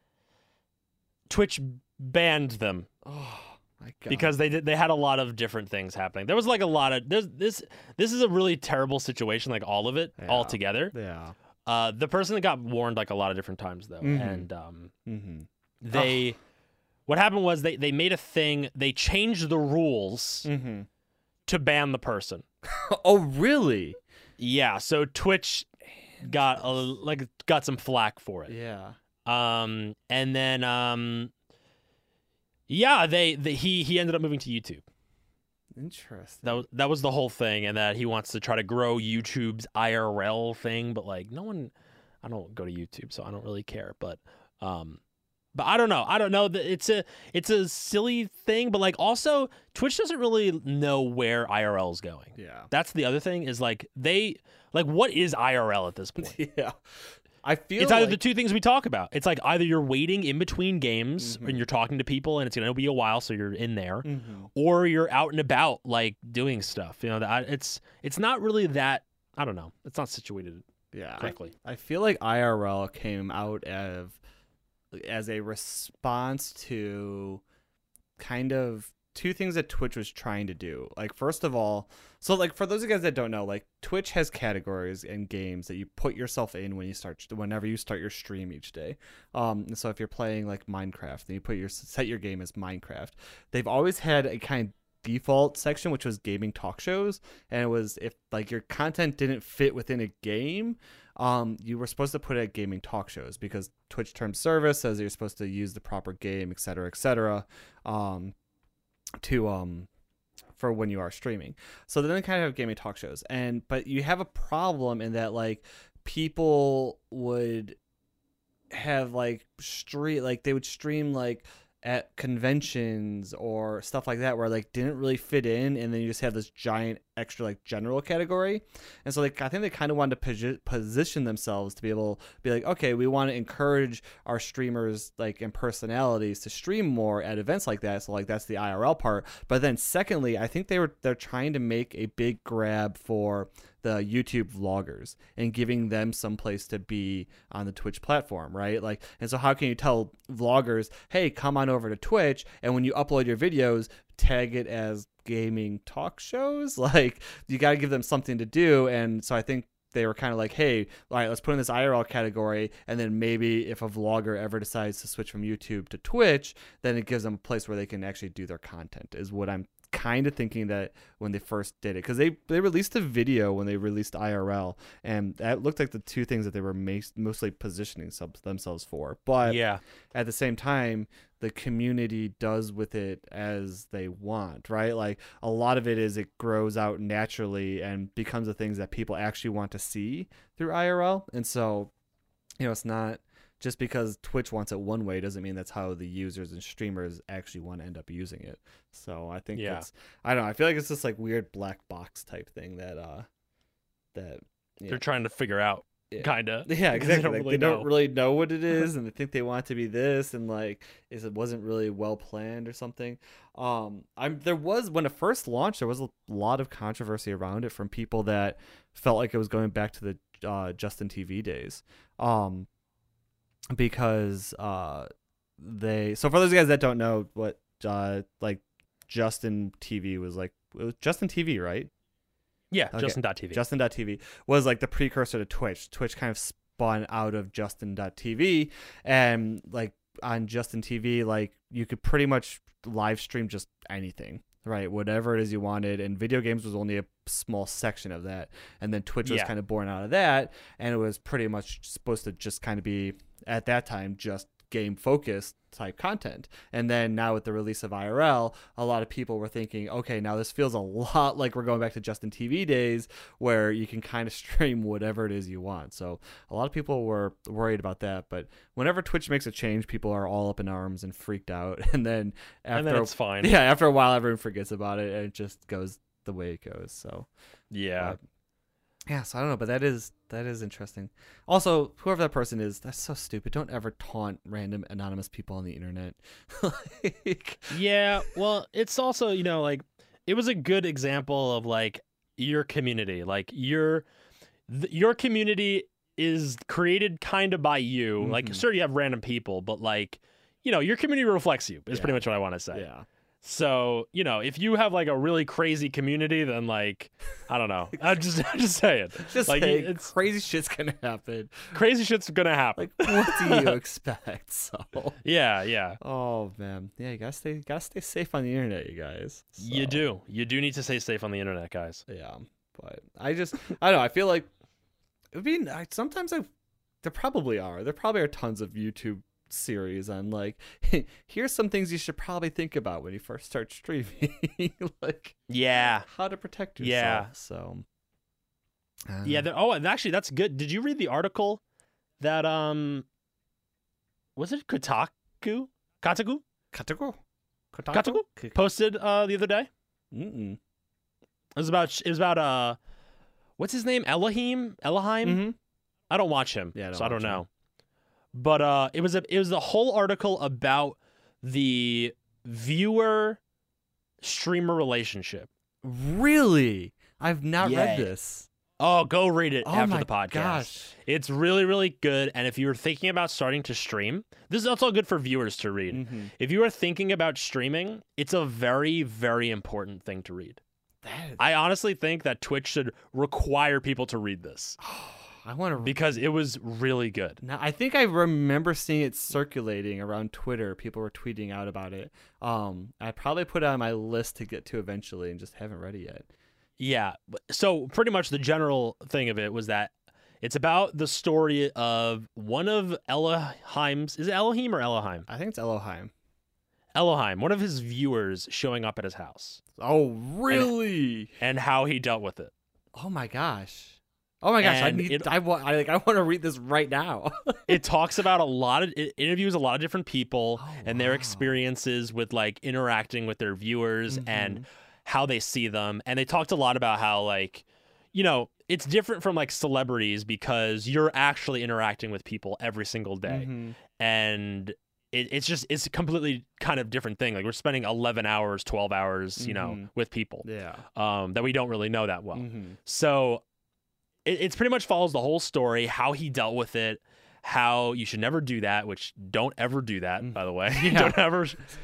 Twitch banned them. Oh my god. Because they had a lot of different things happening. There was like a lot of this is a really terrible situation, like all of it all together. Yeah. The person that got warned like a lot of different times though. And they what happened was they made a thing, they changed the rules to ban the person. Oh really? Yeah, so Twitch got some flack for it. Yeah. And then yeah, he ended up moving to YouTube. Interesting. That was the whole thing, and that he wants to try to grow YouTube's IRL thing, but like I don't go to YouTube, so I don't really care. But I don't know. It's a silly thing, but like also Twitch doesn't really know where IRL is going. Yeah. That's the other thing is like what is IRL at this point? Yeah. I feel it's either the two things we talk about. It's like either you're waiting in between games and you're talking to people and it's going to be a while, so you're in there, or you're out and about like doing stuff. You know, it's not really that. I don't know. It's not situated correctly. I feel like IRL came out as a response to kind of two things that Twitch was trying to do. Like, first of all, so like for those of you guys that don't know, like Twitch has categories and games that you put yourself in whenever you start your stream each day. So if you're playing like Minecraft, then you set your game as Minecraft. They've always had a kind of default section which was gaming talk shows, and it was if like your content didn't fit within a game, you were supposed to put it at gaming talk shows because Twitch term service says you're supposed to use the proper game, etc., for when you are streaming. So then they kind of have gaming talk shows, but you have a problem in that like people would have like they would stream like at conventions or stuff like that where like didn't really fit in, and then you just have this giant extra like general category. And so like I think they kind of wanted to position themselves to be able to be like, okay, we want to encourage our streamers like and personalities to stream more at events like that. So like that's the IRL part. But then secondly, I think they're trying to make a big grab for the YouTube vloggers and giving them some place to be on the Twitch platform, right? Like, and so how can you tell vloggers, hey, come on over to Twitch, and when you upload your videos, tag it as gaming talk shows? Like, you got to give them something to do. And so I think they were kind of like, hey, all right, let's put in this IRL category, and then maybe if a vlogger ever decides to switch from YouTube to Twitch, then it gives them a place where they can actually do their content, is what I'm kind of thinking that when they first did it, because they released a video when they released IRL, and that looked like the two things that they were mostly positioning themselves for. But yeah, at the same time, the community does with it as they want, right? Like a lot of it is it grows out naturally and becomes the things that people actually want to see through IRL. And so, you know, it's not just because Twitch wants it one way doesn't mean that's how the users and streamers actually want to end up using it. So I think I don't know. I feel like it's this like weird black box type thing that they're trying to figure out. Yeah. Kind of. Yeah, exactly. They don't really know what it is, and they think they want it to be this, and like it wasn't really well planned or something. There was, when it first launched, there was a lot of controversy around it from people that felt like it was going back to the Justin TV days. Because so for those guys that don't know what like Justin TV was like, it was Justin TV, right? Yeah, okay. Justin.tv. Justin.tv was like the precursor to Twitch. Twitch kind of spun out of Justin.tv, and like on Justin TV, like you could pretty much live stream just anything, right? Whatever it is you wanted, and video games was only a small section of that. And then Twitch was kind of born out of that, and it was pretty much supposed to just kind of be, at that time, just game focused type content. And then now with the release of IRL, a lot of people were thinking, okay, now this feels a lot like we're going back to Justin TV days where you can kind of stream whatever it is you want. So a lot of people were worried about that. But whenever Twitch makes a change, people are all up in arms and freaked out. And then it's fine. Yeah, after a while, everyone forgets about it and it just goes the way it goes. So Yeah. yeah, so I don't know, but that is interesting. Also, whoever that person is, that's so stupid. Don't ever taunt random anonymous people on the internet. Like, Yeah, well, it's also, like it was a good example of like your community. Like your community is created kind of by you. Like sure you have random people, but like, your community reflects you. Is pretty much what I want to say. yeah. So, if you have like a really crazy community, then like, I don't know. I'm just saying. Just like saying, it's crazy shit's gonna happen. crazy shit's gonna happen. Like, what do you expect? So Yeah. oh man. Yeah, you gotta stay safe on the internet, you guys. So, You do need to stay safe on the internet, guys. yeah. But I don't know, I feel like it would be sometimes there probably are tons of YouTube series on like here's some things you should probably think about when you first start streaming. Like Yeah. how to protect yourself. Yeah. So yeah. And actually, that's good. Did you read the article that was it Kotaku posted the other day? Mm-mm. It was about what's his name? Elohim? Mm-hmm. I don't watch him, Yeah, so I don't know. But it was the whole article about the viewer streamer relationship. Really? I've not read this. Oh, go read it after my the podcast. Gosh. It's really, really good. And if you're thinking about starting to stream, this is also good for viewers to read. Mm-hmm. If you are thinking about streaming, it's a very, very important thing to read. I honestly think that Twitch should require people to read this. I want to because it was really good. Now, I think I remember seeing it circulating around Twitter. People were tweeting out about it. I probably put it on my list to get to eventually and just haven't read it yet. Yeah. So pretty much the general thing of it was that it's about the story of one of Elohim's... Is it Elohim or Elohim? I think it's Elohim. Elohim, one of his viewers showing up at his house. Oh, really? And how he dealt with it. Oh my gosh. Oh my gosh, I want to read this right now. It talks about it interviews a lot of different people and their experiences with like interacting with their viewers and how they see them. And they talked a lot about how like, it's different from like celebrities because you're actually interacting with people every single day. And it's a completely kind of different thing. Like we're spending 11 hours, 12 hours, with people that we don't really know that well. So it's pretty much follows the whole story, how he dealt with it, how you should never do that, which don't ever do that, by the way. Don't ever.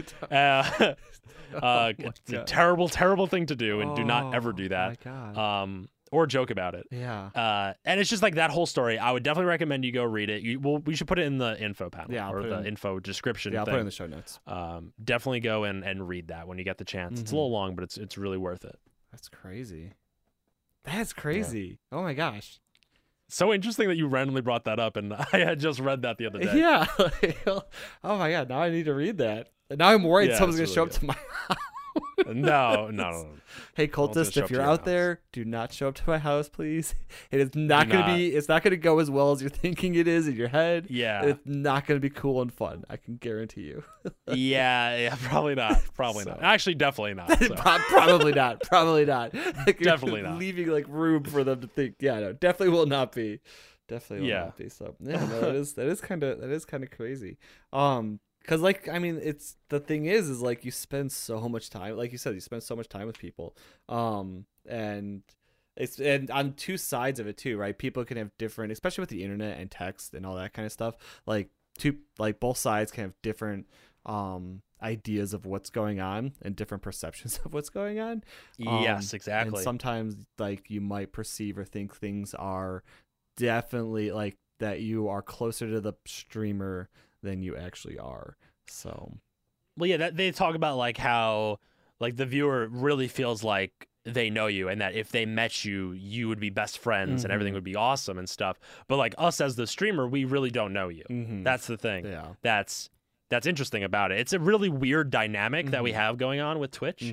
It's a terrible, terrible thing to do, and do not ever do that. My God. Or joke about it. Yeah. And it's just like that whole story. I would definitely recommend you go read it. We should put it in the info panel info description. Yeah, I'll put it in the show notes. Definitely go and read that when you get the chance. It's a little long, but it's really worth it. That's crazy. That's crazy. Yeah. Oh my gosh. So interesting that you randomly brought that up, and I had just read that the other day. Yeah. Oh my God. Now I need to read that. And now I'm worried someone's going to show up to my house. No. Hey, cultist, if you're out there, do not show up to my house, please. It is not going to be. It's not going to go as well as you're thinking it is in your head. Yeah, it's not going to be cool and fun. I can guarantee you. Yeah, probably not. Probably not. Actually, definitely not. So. Probably not. Probably not. Like, definitely not. Leaving like room for them to think. Yeah, no, definitely will not be. Definitely will not be. So yeah, no, that is kind of crazy. Because, like, I mean, it's the thing is like you spend so much time, like you said, you spend so much time with people, and on two sides of it too, right? People can have different, especially with the internet and text and all that kind of stuff. Like both sides can have different ideas of what's going on and different perceptions of what's going on. Yes, exactly. And sometimes, like, you might perceive or think things are definitely like that you are closer to the streamer than you actually are. So well, yeah, they talk about like how like the viewer really feels like they know you and that if they met you, you would be best friends and everything would be awesome and stuff. But like us as the streamer, we really don't know you. That's the thing. Yeah. That's interesting about it. It's a really weird dynamic that we have going on with Twitch.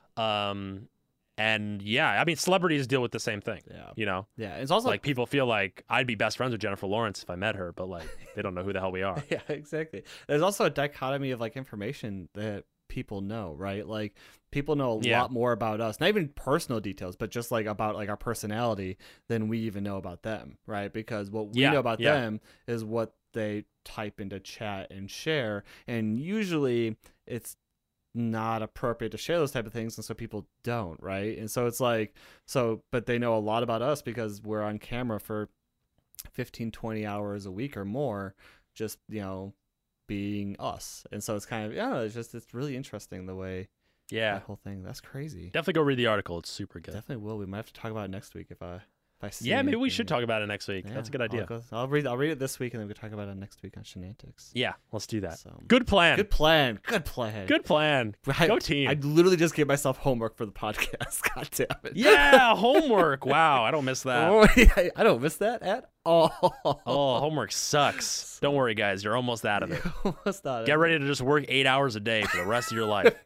And yeah, I mean, celebrities deal with the same thing. Yeah. Yeah. It's also like people feel like I'd be best friends with Jennifer Lawrence if I met her, but like they don't know who the hell we are. Yeah, exactly. There's also a dichotomy of like information that people know, right? Like people know a lot more about us, not even personal details, but just like about like our personality than we even know about them, right? Because what we know about them is what they type into chat and share, and usually it's not appropriate to share those type of things, and so people don't, right? And so it's like, but they know a lot about us because we're on camera for 15-20 hours a week or more, just being us. And so it's kind of it's really interesting the way that whole thing. That's crazy. Definitely go read the article. It's super good. Definitely will. We might have to talk about it next week if I see maybe we should talk about it next week. That's a good idea. I'll read it this week, and then we can talk about it next week on Shenantics. Yeah, let's do that. So, Good plan. Good plan. Go team. I literally just gave myself homework for the podcast. God damn it. Yeah, homework. Wow, I don't miss that. I don't miss that at all. Oh, homework sucks. Don't worry, guys. You're almost out of it. Get ready to just work 8 hours a day for the rest of your life.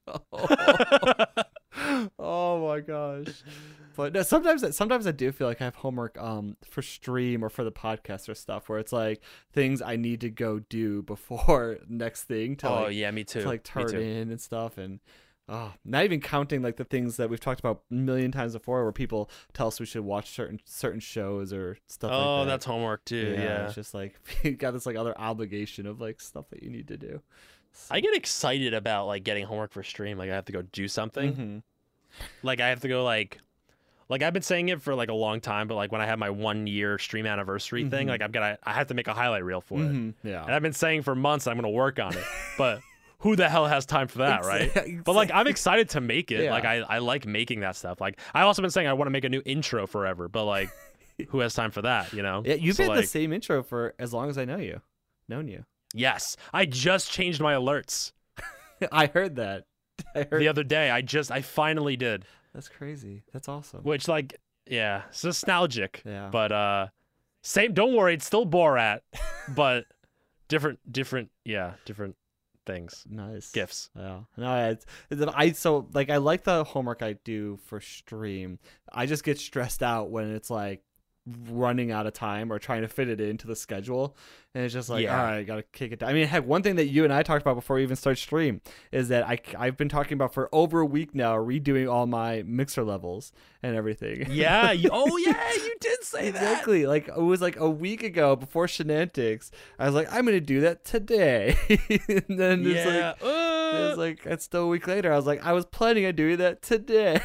Oh my gosh. But no, sometimes I do feel like I have homework for stream or for the podcast or stuff where it's like things I need to go do before next thing to me too. To like turn in and stuff, and not even counting like the things that we've talked about a million times before where people tell us we should watch certain shows or stuff like that. Oh, that's homework too. Yeah. It's just like you got this like other obligation of like stuff that you need to do. So. I get excited about like getting homework for stream. Like I have to go do something. Mm-hmm. Like I have to go like I've been saying it for like a long time, but like when I have my 1 year stream anniversary thing, like I have to make a highlight reel for it. Yeah. And I've been saying for months I'm going to work on it, but who the hell has time for that, right? Exactly. But like I'm excited to make it. Yeah. Like I like making that stuff. Like I've also been saying I want to make a new intro forever, but like who has time for that, Yeah, you've been the same intro for as long as I known you. Yes. I just changed my alerts. I heard that. The other day. I finally did. That's crazy. That's awesome. Which it's nostalgic. Yeah. But same. Don't worry, it's still Borat, but different things. Nice. GIFs. Yeah. No, I like the homework I do for stream. I just get stressed out when it's like running out of time or trying to fit it into the schedule, and it's just like all right, I gotta kick it down. I mean, heck, one thing that you and I talked about before we even start stream is that I've been talking about for over a week now redoing all my mixer levels and everything. You did say that. Exactly. Like it was like a week ago before Shenantics, I was like, I'm gonna do that today. And then it's still a week later. I was like, I was planning on doing that today.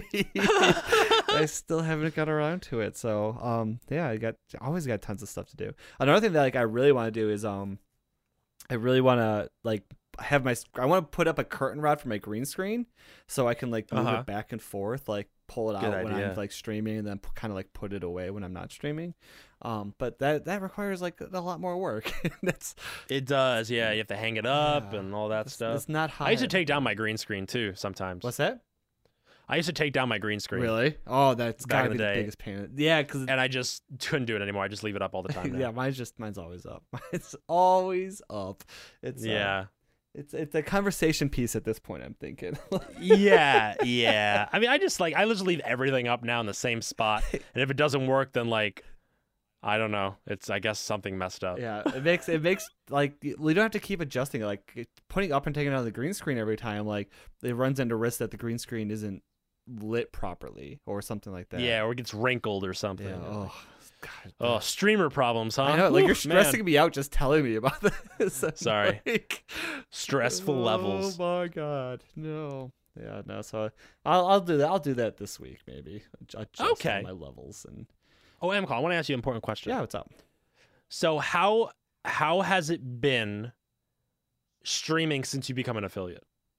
I still haven't got around to it. So I always got tons of stuff to do. Another thing that like I really want to do is I really want to like I want to put up a curtain rod for my green screen so I can like move it back and forth, like pull it out when I'm like streaming and then kind of like put it away when I'm not streaming. But that requires like a lot more work. It does. Yeah, you have to hang it up and all that stuff. It's not high. I used to take down my green screen too sometimes. What's that? I used to take down my green screen. Really? Oh, that's gotta be the biggest pain. Yeah, and I just couldn't do it anymore. I just leave it up all the time now. Yeah, mine's always up. It's always up. It's it's a conversation piece at this point, I'm thinking. yeah. I mean, I just I just leave everything up now in the same spot, and if it doesn't work, then like I don't know. It's I guess something messed up. Yeah, it makes like we don't have to keep adjusting it. Like putting up and taking out the green screen every time. Like it runs into risk that the green screen isn't lit properly or something like that. Yeah, or it gets wrinkled or something. Yeah. Oh, God. Oh, streamer problems, huh? I know. Like you're stressing me out just telling me about this. Sorry. Stressful levels. Oh my God, no. Yeah, no. So I'll do that. I'll do that this week, maybe. Adjust my levels and. Oh, Amcol, I want to ask you an important question. Yeah, what's up? So how has it been streaming since you become an affiliate?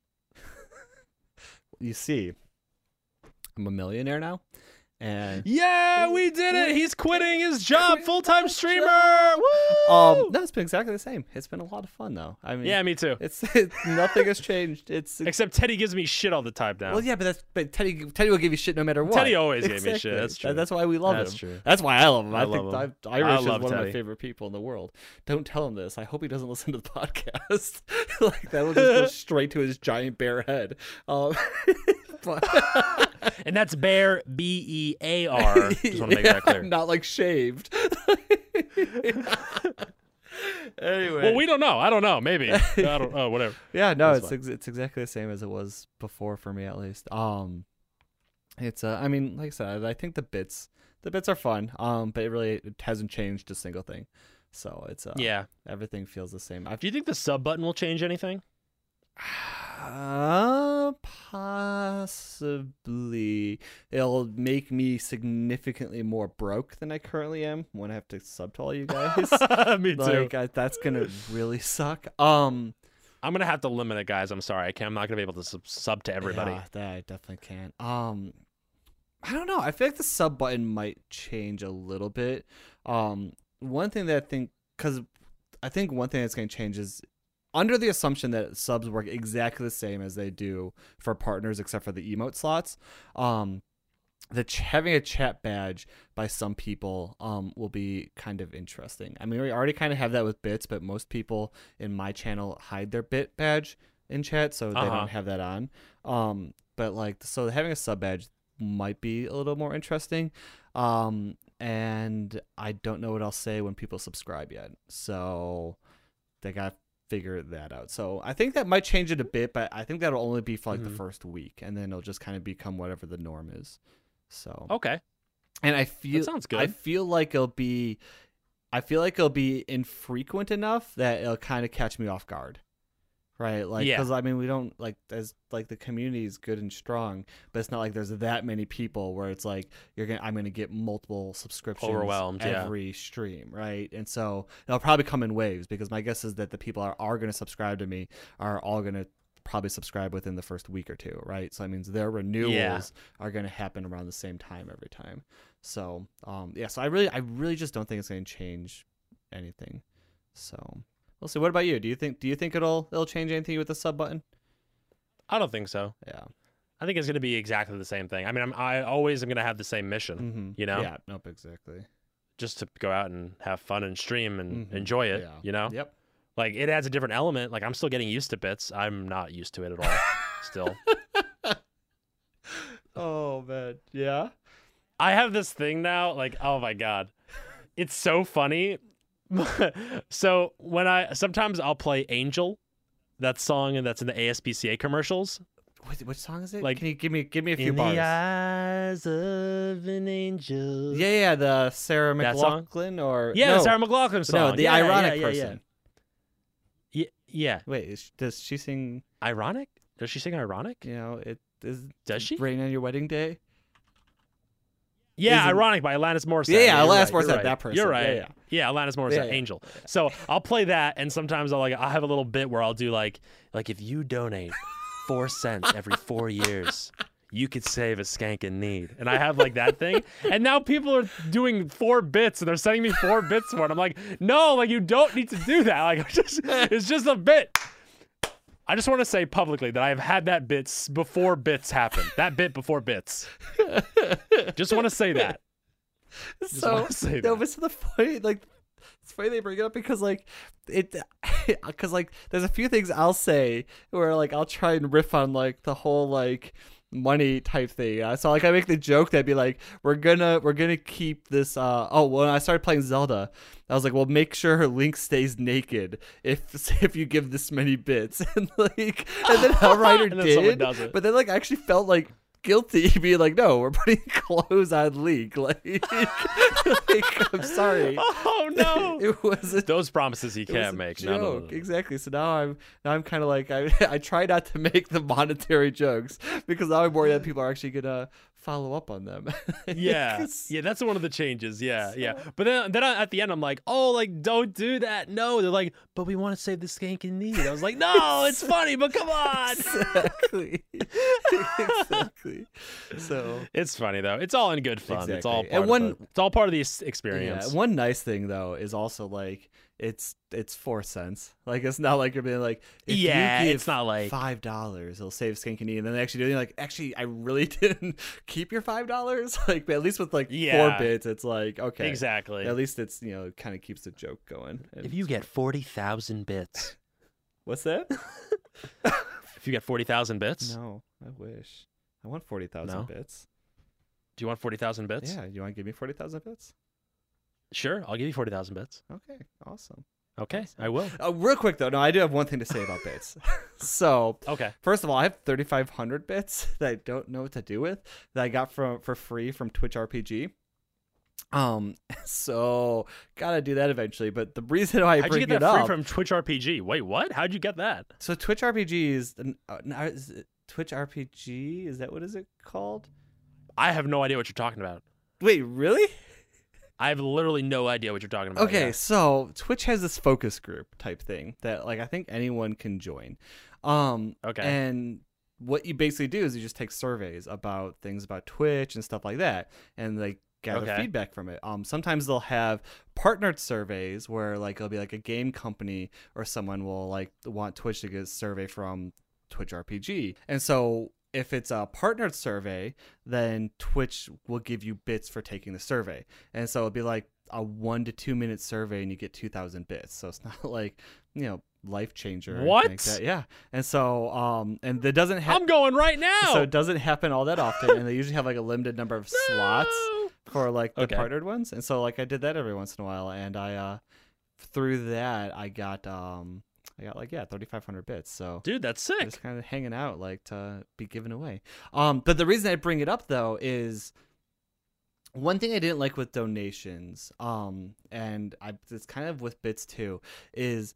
You see, I'm a millionaire now. And yeah, we did it. He's quitting his job, full-time streamer. Woo! No, it's been exactly the same. It's been a lot of fun though. I mean, yeah, me too. It's nothing has changed. Except Teddy gives me shit all the time now. Well, yeah, but Teddy will give you shit no matter what. Teddy always gave me shit. That's true. That's why we love him. That's true. That's why I love him. I think Irish is one Teddy. of my favorite people in the world. Don't tell him this. I hope he doesn't listen to the podcast. Like that will just go straight to his giant bear head. And that's bear, BEAR. Just want to make that clear. Not like shaved. Anyway. Well, we don't know. I don't know. Maybe. I don't. Oh, whatever. Yeah, no, That's it's exactly the same as it was before for me at least. It's I mean, like I said, I think the bits are fun. But it hasn't changed a single thing. So it's Yeah. everything feels the same. Do you think the sub button will change anything? Possibly. It'll make me significantly more broke than I currently am when I have to sub to all you guys. Me too. Like that's gonna really suck. I'm gonna have to limit it, guys. I'm sorry. I'm not gonna be able to sub to everybody. Yeah, that I definitely can't. I don't know. I feel like the sub button might change a little bit. One thing that I think one thing that's going to change is under the assumption that subs work exactly the same as they do for partners, except for the emote slots. Having a chat badge by some people will be kind of interesting. I mean, we already kind of have that with bits, but most people in my channel hide their bit badge in chat, so they don't have that on. But like, so having a sub badge might be a little more interesting. And I don't know what I'll say when people subscribe yet. So they got to figure that out. So I think that might change it a bit, but I think that'll only be for like the first week, and then it'll just kind of become whatever the norm is. So okay. And I feel that sounds good. I feel like it'll be infrequent enough that it'll kind of catch me off guard. Right, like, because I mean, we don't like as like the community is good and strong, but it's not like there's that many people where it's like I'm gonna get multiple subscriptions overwhelmed every stream, right? And so they'll probably come in waves, because my guess is that the people are gonna subscribe to me are all gonna probably subscribe within the first week or two, right? So that means their renewals are gonna happen around the same time every time. So so I really just don't think it's gonna change anything. So. We'll see. What about you? Do you think it'll change anything with the sub button? I don't think so. Yeah. I think it's going to be exactly the same thing. I mean, I always am going to have the same mission, you know? Yeah, nope, exactly. Just to go out and have fun and stream and enjoy it, you know? Yep. Like, it adds a different element. Like, I'm still getting used to bits. I'm not used to it at all, still. Oh, man. Yeah? I have this thing now, like, oh my God. It's so funny. So sometimes I'll play Angel, that song, and that's in the ASPCA commercials. Which song is it? Like, can you give me a few in bars? the eyes of an angel. Yeah, the Sarah McLachlan or the Sarah McLachlan song. No, the ironic person. Yeah. Wait, does she sing Ironic? Does she sing Ironic? You know, does she? Rain on Your Wedding Day? Yeah, Ironic by Alanis Morissette. Yeah, Alanis Morissette, that person. You're right. Yeah, Alanis Morissette, Angel. So I'll play that, and sometimes I'll have a little bit where I'll do like if you donate 4 cents every 4 years, you could save a skank in need. And I have like that thing, and now people are doing 4 bits, and they're sending me 4 bits for it. I'm like, no, like you don't need to do that. Like it's just a bit. I just want to say publicly that I have had that bits before bits happened. That bit before bits. Just want to say that. No, but so the funny, like, it's funny they bring it up because like because like there's a few things I'll say where like I'll try and riff on like the whole like money type thing. So like I make the joke that'd be like we're gonna keep this when I started playing Zelda, I was like, well, make sure Link stays naked if you give this many bits. And then Hellrider did, but then like I actually felt like guilty being like, no, we're putting clothes on Link. Like I'm sorry. Oh no. It was those promises he can't make. No. Exactly. So now I'm kind of like I try not to make the monetary jokes because now I'm worried that people are actually gonna follow up on them. Yeah, that's one of the changes. Yeah. But then at the end, I'm like, oh, like don't do that. No, they're like, but we want to save the skank in need. I was like, no, it's funny, but come on. Exactly. So it's funny though. It's all in good fun. Exactly. It's all part of the experience. Yeah, one nice thing though is also like it's 4 cents. Like it's not like you're being like if you give it's not like $5 it'll save skank and need, and then they actually do it like actually I really didn't keep your $5. Like at least with like 4 bits it's like okay, exactly, at least it's kind of keeps the joke going. If you get 40,000 bits. What's that? If you get 40,000 bits? No, I wish. I want 40,000 bits. Do you want 40,000 bits? Yeah, you want to give me 40,000 bits? Sure, I'll give you 40,000 bits. Okay, awesome. Okay, I will. Real quick though, no, I do have one thing to say about bits. So, Okay. first of all, I have 3,500 bits that I don't know what to do with that I got for free from Twitch RPG. So gotta do that eventually. But the reason why I How'd bring you get it that free up, from Twitch RPG? Wait, what? How'd you get that? so Twitch RPG is Twitch RPG. Is that what is it called? I have no idea what you're talking about. Wait, really? I have literally no idea what you're talking about. Okay, Yeah. so Twitch has this focus group type thing that like I think anyone can join. Okay. And what you basically do is you just take surveys about things about Twitch and stuff like that, and like gather Okay. feedback from it. Sometimes they'll have partnered surveys where like it'll be like a game company or someone will like want Twitch to get a survey from Twitch RPG, and so if it's a partnered survey, then Twitch will give you bits for taking the survey. And so it'll be like a 1 to 2 minute survey and you get 2,000 bits. So it's not like, life changer. or anything What? Like that. Yeah. And so, and it doesn't happen. I'm going right now. So it doesn't happen all that often. And they usually have like a limited number of slots No. for like the Okay. partnered ones. And so like I did that every once in a while. And I, through that, I got like 3,500 bits. So Dude, that's sick. just kind of hanging out like to be given away. But the reason I bring it up though is one thing I didn't like with donations, and it's kind of with bits too, is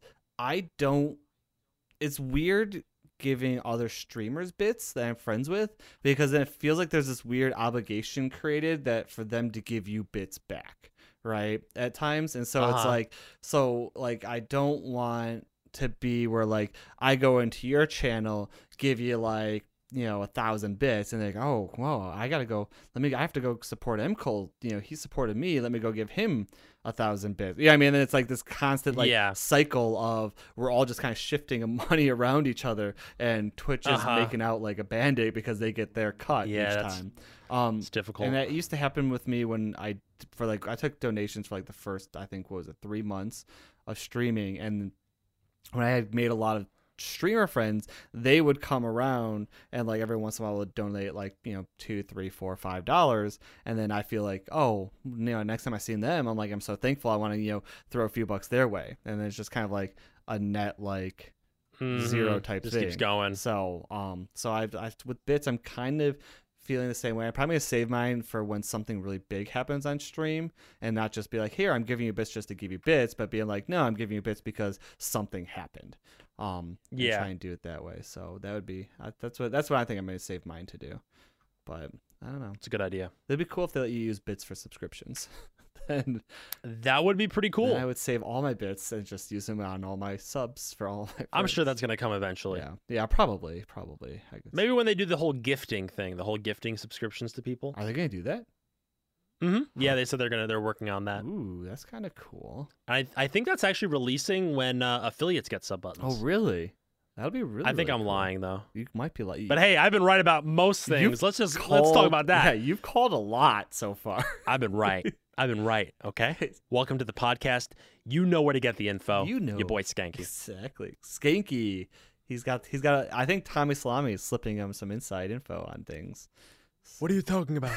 it's weird giving other streamers bits that I'm friends with, because then it feels like there's this weird obligation created that for them to give you bits back, right? At times. And so it's like I don't want to be where like I go into your channel, give you like 1,000 bits, and they're like, oh wow, I have to go support MCole. He supported me. Let me go give him 1,000 bits. Yeah, I mean, and then it's like this constant cycle of we're all just kind of shifting money around each other, and Twitch is making out like a band-aid because they get their cut each time. It's difficult. And that used to happen with me when I took donations for like the first, I think, 3 months of streaming, and when I had made a lot of streamer friends, they would come around and like every once in a while would donate like $2, $3, $4, $5, and then I feel like, next time I see them, I'm like, I'm so thankful. I want to throw a few bucks their way, and then it's just kind of like a net like zero type just thing. Keeps going. So I with bits, I'm kind of feeling the same way. I'm probably gonna save mine for when something really big happens on stream, and not just be like, here, I'm giving you bits just to give you bits, but being like, no, I'm giving you bits because something happened. And try and do it that way. So that would be that's what I think I'm gonna save mine to do. But I don't know. It's a good idea. It'd be cool if they let you use bits for subscriptions. Then that would be pretty cool. I would save all my bits and just use them on all my subs for all my friends. I'm sure that's gonna come eventually. Yeah, probably. Maybe when they do the whole gifting thing, the whole gifting subscriptions to people. Are they gonna do that? Mm-hmm. Yeah, they said they're working on that. Ooh, that's kind of cool. I think that's actually releasing when affiliates get sub buttons. Oh, really? That'll be really. I think really I'm cool. lying though. You might be like. But hey, I've been right about most things. Let's talk about that. Yeah, you've called a lot so far. I've been right. Okay. Welcome to the podcast. You know where to get the info. You know your boy Skanky. Exactly, Skanky. He's got. I think Tommy Salami is slipping him some inside info on things. What are you talking about?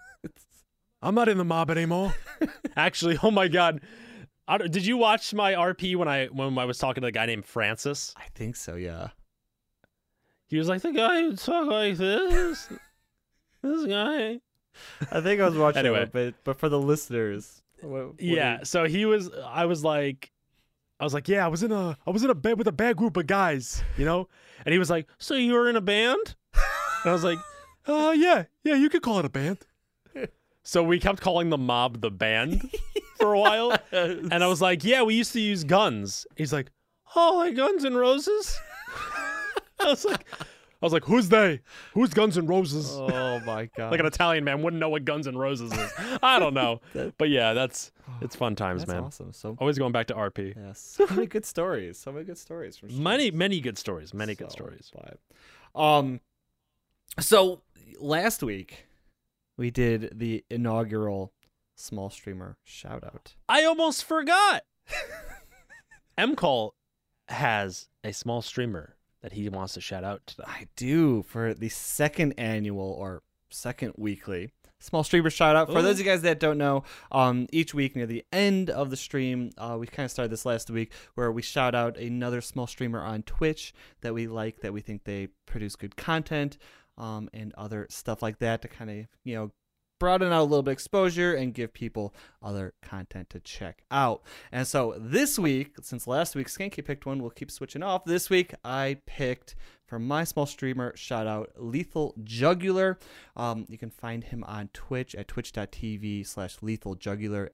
I'm not in the mob anymore. Actually, oh my God. Did you watch my RP when I was talking to the guy named Francis? I think so, yeah. He was like, the guy who talk like this guy. I think I was watching Anyway. it, but for the listeners. So I was like, yeah, I was in a band with a bad group of guys, And he was like, so you were in a band? And I was like, yeah, you could call it a band. So we kept calling the mob the band for a while. And I was like, yeah, we used to use guns. He's like, oh, like Guns N' Roses? I was like, who's they? Who's Guns N' Roses? Oh my God. Like an Italian man wouldn't know what Guns N' Roses is. I don't know. But yeah, it's fun times, That's man. awesome. So Always going back to RP. yes, so many good stories. From Many good stories. Good stories. But, so last week we did the inaugural small streamer shout out. I almost forgot. MCall has a small streamer that he wants to shout out today. I do, for the second annual or second weekly small streamer shout out. For those of you guys that don't know, each week near the end of the stream, we kind of started this last week where we shout out another small streamer on Twitch that we like, that we think they produce good content, and other stuff like that to kind of, broaden out a little bit of exposure and give people other content to check out. And so this week, since last week Skanky picked one, we'll keep switching off. This week I picked, for my small streamer shout out, Lethal Jugular. You can find him on Twitch at twitch.tv/Lethal Jugular,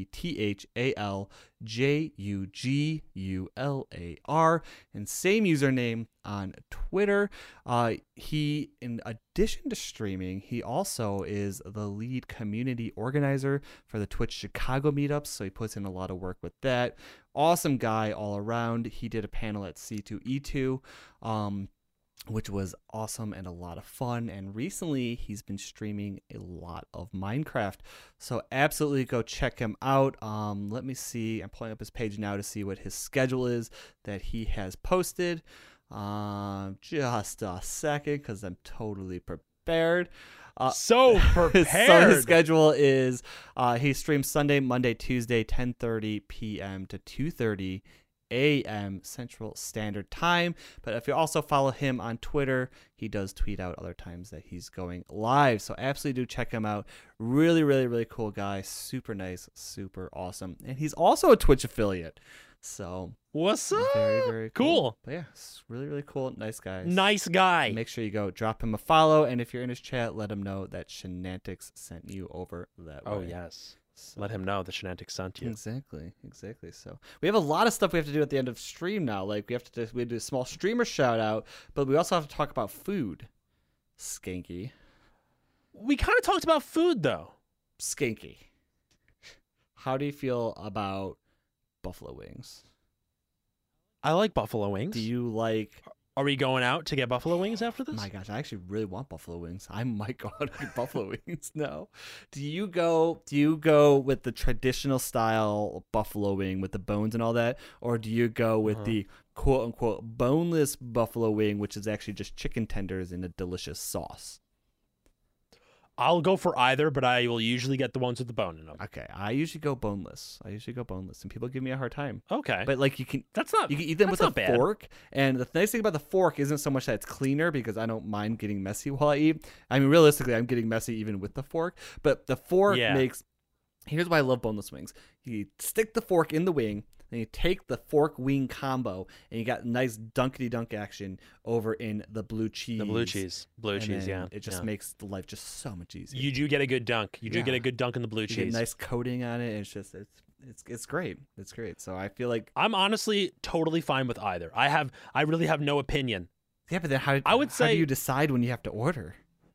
LethalJugular, and same username on Twitter. He, in addition to streaming, he also is the lead community organizer for the Twitch Chicago meetups, so he puts in a lot of work with that. Awesome guy all around. He did a panel at C2E2, which was awesome and a lot of fun. And recently, he's been streaming a lot of Minecraft. So absolutely go check him out. Let me see. I'm pulling up his page now to see what his schedule is that he has posted. Just a second, because I'm totally prepared. So prepared. So his schedule is he streams Sunday, Monday, Tuesday, 10:30 p.m. to 2:30 a.m. Central Standard Time. But if you also follow him on Twitter, he does tweet out other times that he's going live. So absolutely do check him out. Really, really, really cool guy. Super nice, super awesome. And he's also a Twitch affiliate. So what's up? Very, very cool. But yeah, it's really, really cool. Nice guy. Nice guy. Make sure you go drop him a follow. And if you're in his chat, let him know that Shenantics sent you over that way. Oh, yes. So. Let him know that Shenantics sent you. Exactly. So we have a lot of stuff we have to do at the end of stream now. Like we do a small streamer shout out, but we also have to talk about food. Skanky. We kind of talked about food though. Skanky. How do you feel about buffalo wings? I like buffalo wings. Do you like... Are we going out to get buffalo wings after this? My gosh, I actually really want buffalo wings. I might go out and get buffalo wings now. Do you go with the traditional style buffalo wing with the bones and all that, or do you go with the quote unquote boneless buffalo wing, which is actually just chicken tenders in a delicious sauce? I'll go for either, but I will usually get the ones with the bone in them. Okay, I usually go boneless, and people give me a hard time. Okay, but like you can eat them with a fork, and the nice thing about the fork isn't so much that it's cleaner, because I don't mind getting messy while I eat. I mean, realistically, I'm getting messy even with the fork, but the fork makes. Here's why I love boneless wings. You stick the fork in the wing, then you take the fork wing combo, and you got nice dunkety dunk action over in the blue cheese. Yeah. It just makes the life just so much easier. You do get a good dunk. You do get a good dunk in the blue cheese. Get a nice coating on it. It's just it's great. It's great. So I feel like I'm honestly totally fine with either. I really have no opinion. Yeah, but then how do you decide when you have to order?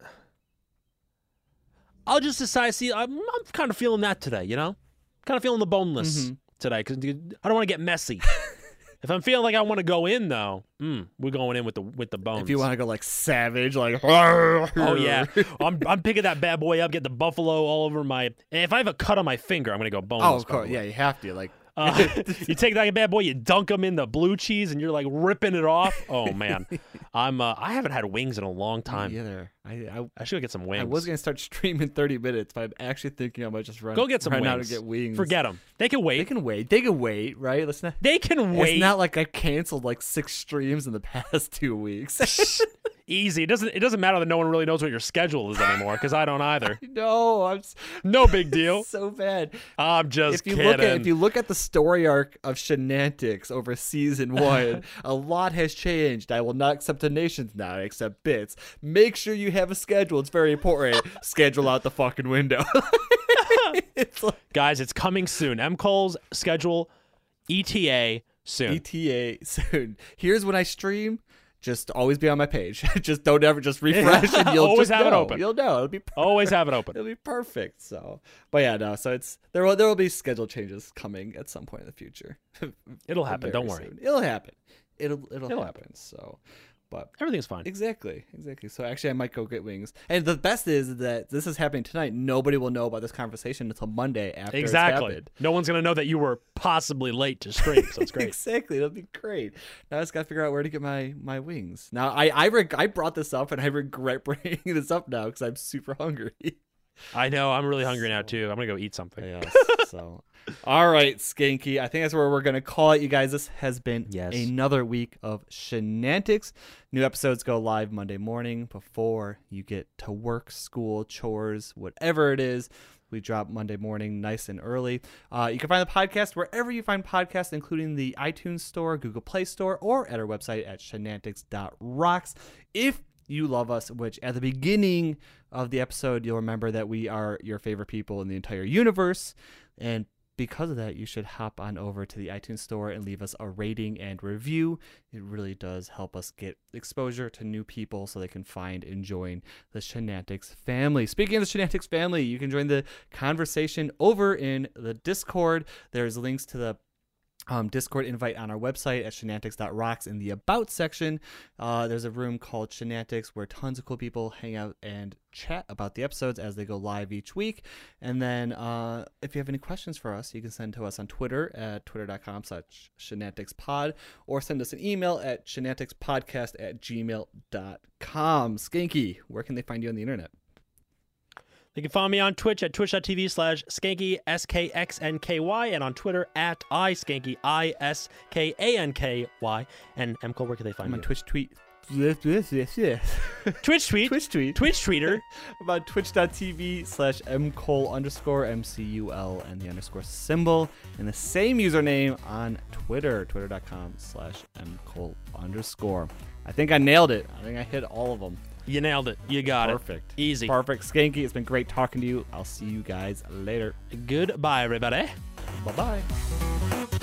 I'll just decide. See, I'm kind of feeling that today, kind of feeling the boneless today, because I don't want to get messy. If I'm feeling like I want to go in, though, we're going in with the bones. If you want to go like savage, like oh yeah, I'm picking that bad boy up, get the buffalo all over my. And if I have a cut on my finger, I'm gonna go boneless. Oh, of course, yeah, you have to like. You take that bad boy, you dunk them in the blue cheese, and you're like ripping it off. Oh man, I haven't had wings in a long time. Me either. I should get some wings. I was gonna start streaming 30 minutes, but I'm actually thinking I might just run wings. out and get wings. Forget them. They can wait. They can wait, right? They can wait. It's not like I canceled like 6 streams in the past 2 weeks. Easy. It doesn't matter that no one really knows what your schedule is anymore, because I don't either. No, no big deal. So bad. I'm just kidding. If you look at the story arc of Shenantics over season 1, a lot has changed. I will not accept donations now. I accept bits. Make sure you have a schedule. It's very important. Schedule out the fucking window. Guys, it's coming soon. MCole's schedule ETA soon. ETA soon. Here's when I stream. Just always be on my page. Just don't ever just refresh, and you'll always just have know. it open. You'll know. It'll be perfect. Always have it open. It'll be perfect. So, but yeah, no. So there will be schedule changes coming at some point in the future. It'll happen. Don't worry. Soon. It'll happen. It'll happen. So, but everything's fine. Exactly. So actually, I might go get wings. And the best is that this is happening tonight. Nobody will know about this conversation until Monday after it's happened. No one's gonna know that you were possibly late to stream. So it's great. Exactly. It'll be great. Now I just gotta figure out where to get my wings. Now I brought this up, and I regret bringing this up now because I'm super hungry. I know. I'm really hungry now too. I'm gonna go eat something. Yes. So, all right, Skanky. I think that's where we're gonna call it, you guys. This has been another week of Shenantics. New episodes go live Monday morning before you get to work, school, chores, whatever it is. We drop Monday morning nice and early. You can find the podcast wherever you find podcasts, including the iTunes Store, Google Play Store, or at our website at shenantics.rocks. If you love us, which at the beginning of the episode, you'll remember that we are your favorite people in the entire universe. And because of that, you should hop on over to the iTunes Store and leave us a rating and review. It really does help us get exposure to new people so they can find and join the Shenantics family. Speaking of the Shenantics family, you can join the conversation over in the Discord. There's links to the Discord invite on our website at shenantics.rocks. In the About section, there's a room called Shenantics where tons of cool people hang out and chat about the episodes as they go live each week. And then if you have any questions for us, you can send to us on Twitter at twitter.com/shenanticspod, or send us an email at shenanticspodcast@gmail.com. Skanky, where can they find you on the internet? You can follow me on Twitch at twitch.tv/Skanky, SKXNKY, and on Twitter at iSkanky, ISKANKY. And M. Cole, where can they find you? I'm on Twitch tweet. Twitch tweeter. I'm on twitch.tv/MCole_MCUL and the underscore symbol, and the same username on Twitter, twitter.com/MCole_. I think I nailed it. I think I hit all of them. You nailed it. You got Perfect. it. Easy. Perfect. Skanky, it's been great talking to you. I'll see you guys later. Goodbye, everybody. Bye-bye.